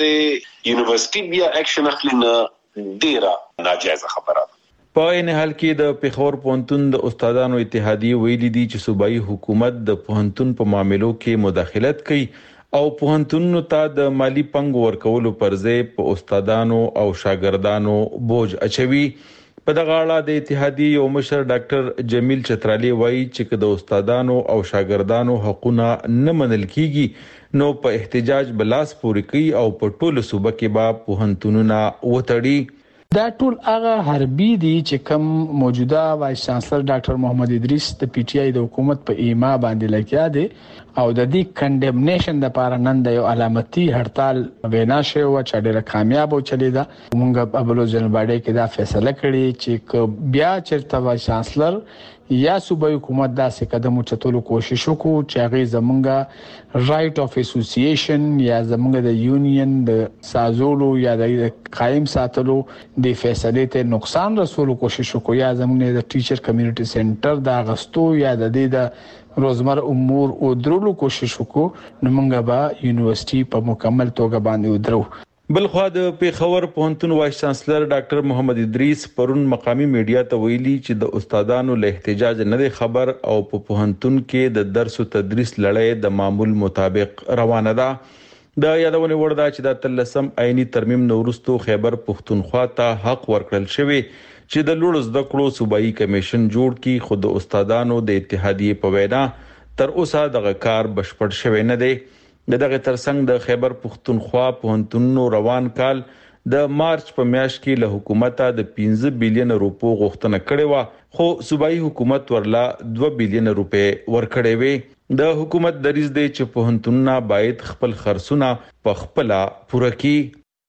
باندې یونیورسيټي بیا اکشن اخلي نه ډیره ناجایزه خبره. په ان حال کې د پیښور پوهنتون د استادانو اتحادیه ویلي دي چې صوبایي حکومت د پوهنتون په معاملو کې مداخلت کوي او پوهنتونونو ته د مالی پنګ ورکولو پر ځای په استادانو او شاګردانو بوج اچوي. په دغه اړه د اتحادیې یو مشر ډاکټر جمیل چترالی وایي چې د استادانو او شاګردانو حقوقونه نه منل کیږي نو په احتجاج بلاس پوري کوي او په ټولو صوبه کې به پوهنتونونه وتړي. دا ټول هغه حربي دي چې کوم موجوده وایس چانسلر ډاکټر محمد ادریس د پی ټی آی د حکومت په ایما باندې لګیا دي او د دې کنډمنیشن د لپاره نن د یو علامتي هړتال وینا شوی و چې ډېر کامیاب و چلیدا. موږ په بلوچستان باندې کې دا فیصله کړې چې بیا چیرته وایس چانسلر یا صوبایي حکومت داسې قدم چتولو کوشش وکړو چې هغه زمونږه رائټ اف اسوسییشن یا زمونږ د یونین د سازولو یا د قائم ساتلو د فیصله ته نقصان رسولو کوشش وکړو یا زمونږ د ټیچر کمیونټي سنټر د غستو یا د دې د روزمر امور او درولو کوشش وکړو نو موږ به یونیورسيټي په مکمل توګه باندې ودرو. بلخوا د پیښور پوهنتون وایس چانسلر ډاکټر محمد ادریس پرون مقامی میډیا ته ویلي چې د استادانو له احتجاج نه خبر او په پوهنتون کې د درس او تدریس لړۍ د معمول مطابق روانه ده. د یادونه ورده چې د تلسم عیني ترمیم نورستو خیبر پښتونخوا ته حق ورکړل شوی چې د لوړ زده کړو صوبایي کمیشن جوړ کی خود استادانو د اتحادیې په وینا تر اوسه دغه کار بشپړ شوی نه دی. دغه ترڅنګ د خیبر پښتونخوا پوهنتونونو روان کال د مارچ په میاشت کې له حکومت د پنځه بلین روپو غوښتنه کړې و خو صوبایي حکومت ورلا دوه بلین روپے ورکړې وې. د حکومت دریځ دی چې پوهنتونونه باید خپل خرڅونه په خپل پوره کړي.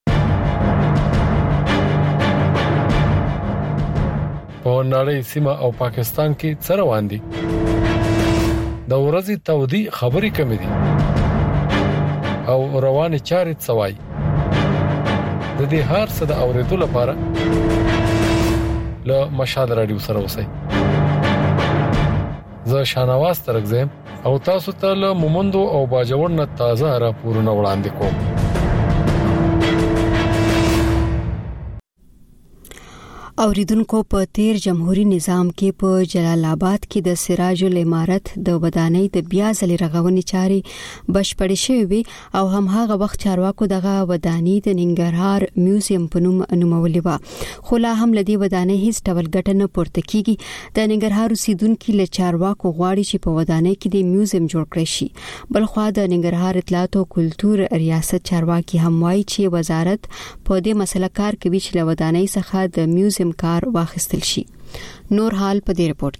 په نړۍ سیمه او پاکستان کې څه روان دي؟ د ورځې تودي خبري کمې دي او روانه چارې څوای د دې هر څه د اوریدو لپاره له مشال رادیو سره اوسئ. زه شانواز ترغزم او تاسو ته له مومندو او باجوړ نه تازه راپورونه وړاندې کوم. اوریدونکو په تیر جمهوریت نظام کې په جلال آباد کې د سراج الامارت د ودانۍ د بیا ځلې رغونې چارې بشپړې شوې وي او هم هغه وخت چارواکو دغه ودانۍ د ننګرهار میوزیم په نوم نومولې و، خو لا هم لدی ودانۍ هیڅ ډول ګټه نه پورته کیږي. د ننګرهار اوسیدونکو له چارواکو غواړي چې په ودانۍ کې د میوزیم جوړ کړي شي. بلخوا د ننګرهار اطلاعات او کلتور ریاست چارواکي هم وایي چې وزارت په دې مسله کار کوي چې له ودانۍ څخه د میوزیم کار واخیستل شي. نور حال په دې رپورت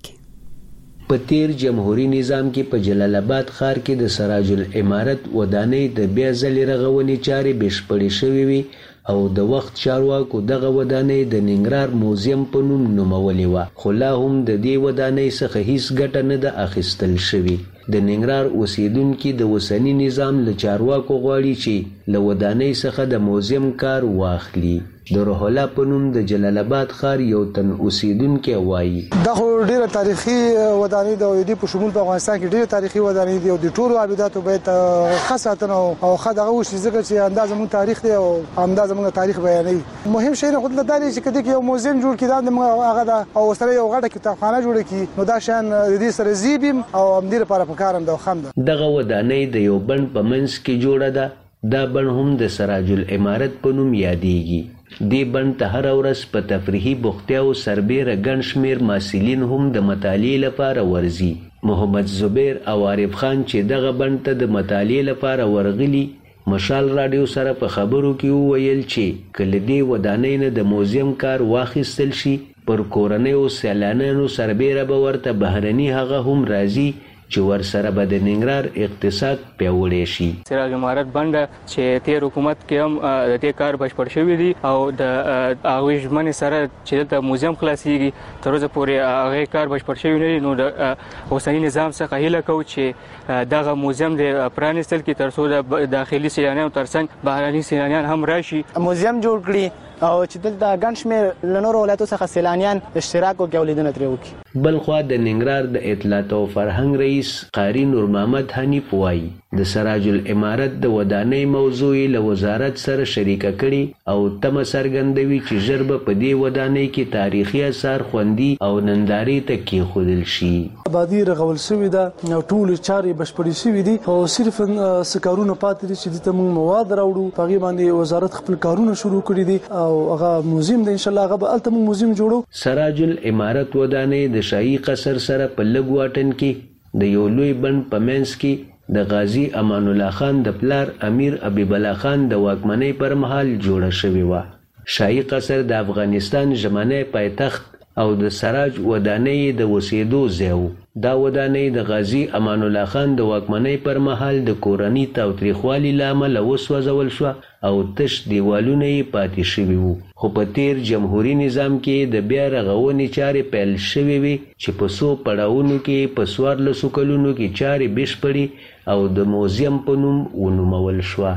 کې. په تیر جمهوریت نظام کې په جلال آباد ښار کې د سراج الامارت ودانۍ د بیا ځلې رغونې چارې بشپړې شوې وي او د وخت چارواکو دغه ودانۍ د ننګرهار موزیم په نوم نومولې و، خو لا هم د دې ودانۍ څخه هیڅ ګټه نه ده اخیستل شوې. د ننګرهار اوسیدونکو د وسنی نظام له چارواکو غواړي چې له ودانۍ څخه د موزیم کار واخلي. د روح الله په نوم د جلال آباد ښار یو تن اوسیدونکو وایي دا خو ډیره تاریخي ودانۍ د ویدي په شمول په افغانستان کې ډیره تاریخي ودانۍ دي او د ټولو عبادتو باید خاصه او خدغه وشي ځکه چې اندازه مون تاریخ دی او اندازه مون تاریخ بیانوي. مهم شی نه خود له دالي چې کدي یو موزیم جوړ کړي دا هغه دا او سره یو غټه کتابخانه جوړ کړي نو دا شان د دې سره زیبم او امدیر لپاره پکارم دا خم ده. دغه ودانۍ د یو بند په منځ کې جوړه ده. دا بند هم د سراج الامارت په نوم یادېږي. دې بند ته هر ورځ په تفریحي بوختیاو سربېره ګڼ شمېر محصلین هم د مطالعې لپاره ورځي. محمد زبیر او عارف خان چې دغه بند ته د مطالعې لپاره ورغلي مشال رادیو سره په خبرو کې وویل چې کله دې ودانۍ نه د موزیم کار واخیستل شي پر کورنۍ او سیلانیانو سربېره به ورته بهرني هغه هم راځي چې ور سره به د ننګرهار اقتصاد پیاوړی شي. سراج الامارت بند چې تیر حکومت کې هم د دې کار بشپړ شوی دی او د هغه ژمنې سره چې د موزیم خلاصيږي تر اوسه پورې هغه کار بشپړ شوی نه دی. نو د اوسنی نظام څخه هیله کوو چې دغه موزیم د پرانستل کې تر څو د داخلي سیلانیانو ترڅنګ بهرني سیلانیان هم راشي. موزیم جوړ کړي او چې دلته ګڼ شمېر له نورو ولایتو څخه سیلانیان اشتراک وکړي او لیدنه ترې وکړي. بلخوا د ننګرهار د اطلاعات او فرهنګ رئیس قاری نور محمد حنیف وایي د سراج الامارت د ودانۍ موضوع له وزارت سره شریکه کړي او تمه څرګندوي چې ژر به په دې ودانۍ کې تاریخي آثار خوندي او نندارې ته کېښودل شي. آبادي رغول شوې ده او ټول چارې بشپړې شوې دي او صرف سکارونه پاتې دي چې دته موږ مواد راوړو. په هغې باندې وزارت خپل کارونه شروع کړي دي او هغه موزیم دی ان شاء الله هغه به الته موږ موزیم جوړو. سراج الامارت ودانۍ د شاهي قصر سره په لږ واټن کې د یو لوی بند په منځ کې د غازی امان الله خان د پلار امیر حبیب الله خان د واکمنۍ پر مهال جوړه شوې و. شاهي قصر د افغانستان ژمنی پایتخت او د سراج ودانۍ د وسیدو ځای و. دا ودانۍ د غازی امان الله خان د واکمنۍ پر مهال د کورنۍ تاوتریخوالي له امله وسوځول شوه او تش دیوالونه یې پاتې شوي وو. خو په تیر جمهوریت نظام کې د بیا رغونې چارې پیل شوې وي چې په څو پړاوونو کې په څوارلسو کلونو کې چارې بشپړې او د موزیم په نوم ونومول شوه.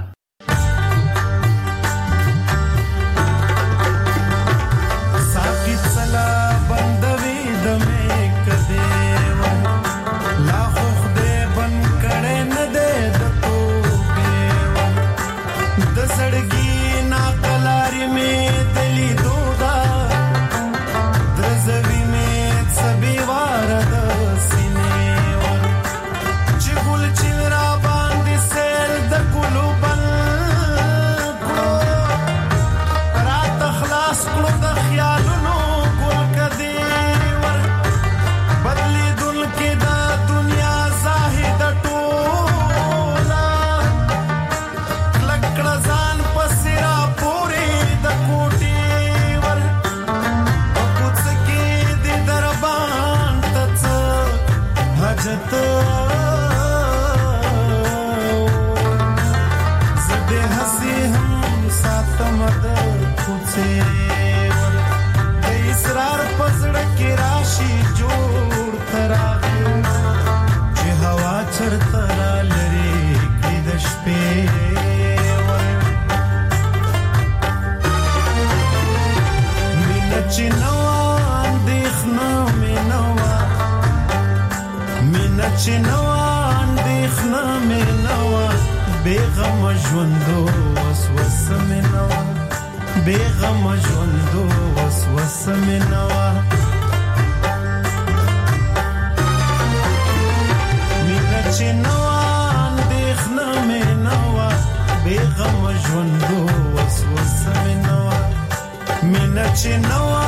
چې نو اندېښنه مې نو بیغم ژوندو وسوسه مې نو بیغم ژوندو وسوسه مې نو مینا چې نو اندېښنه مې نو بیغم ژوندو وسوسه مې نو مینا چې نو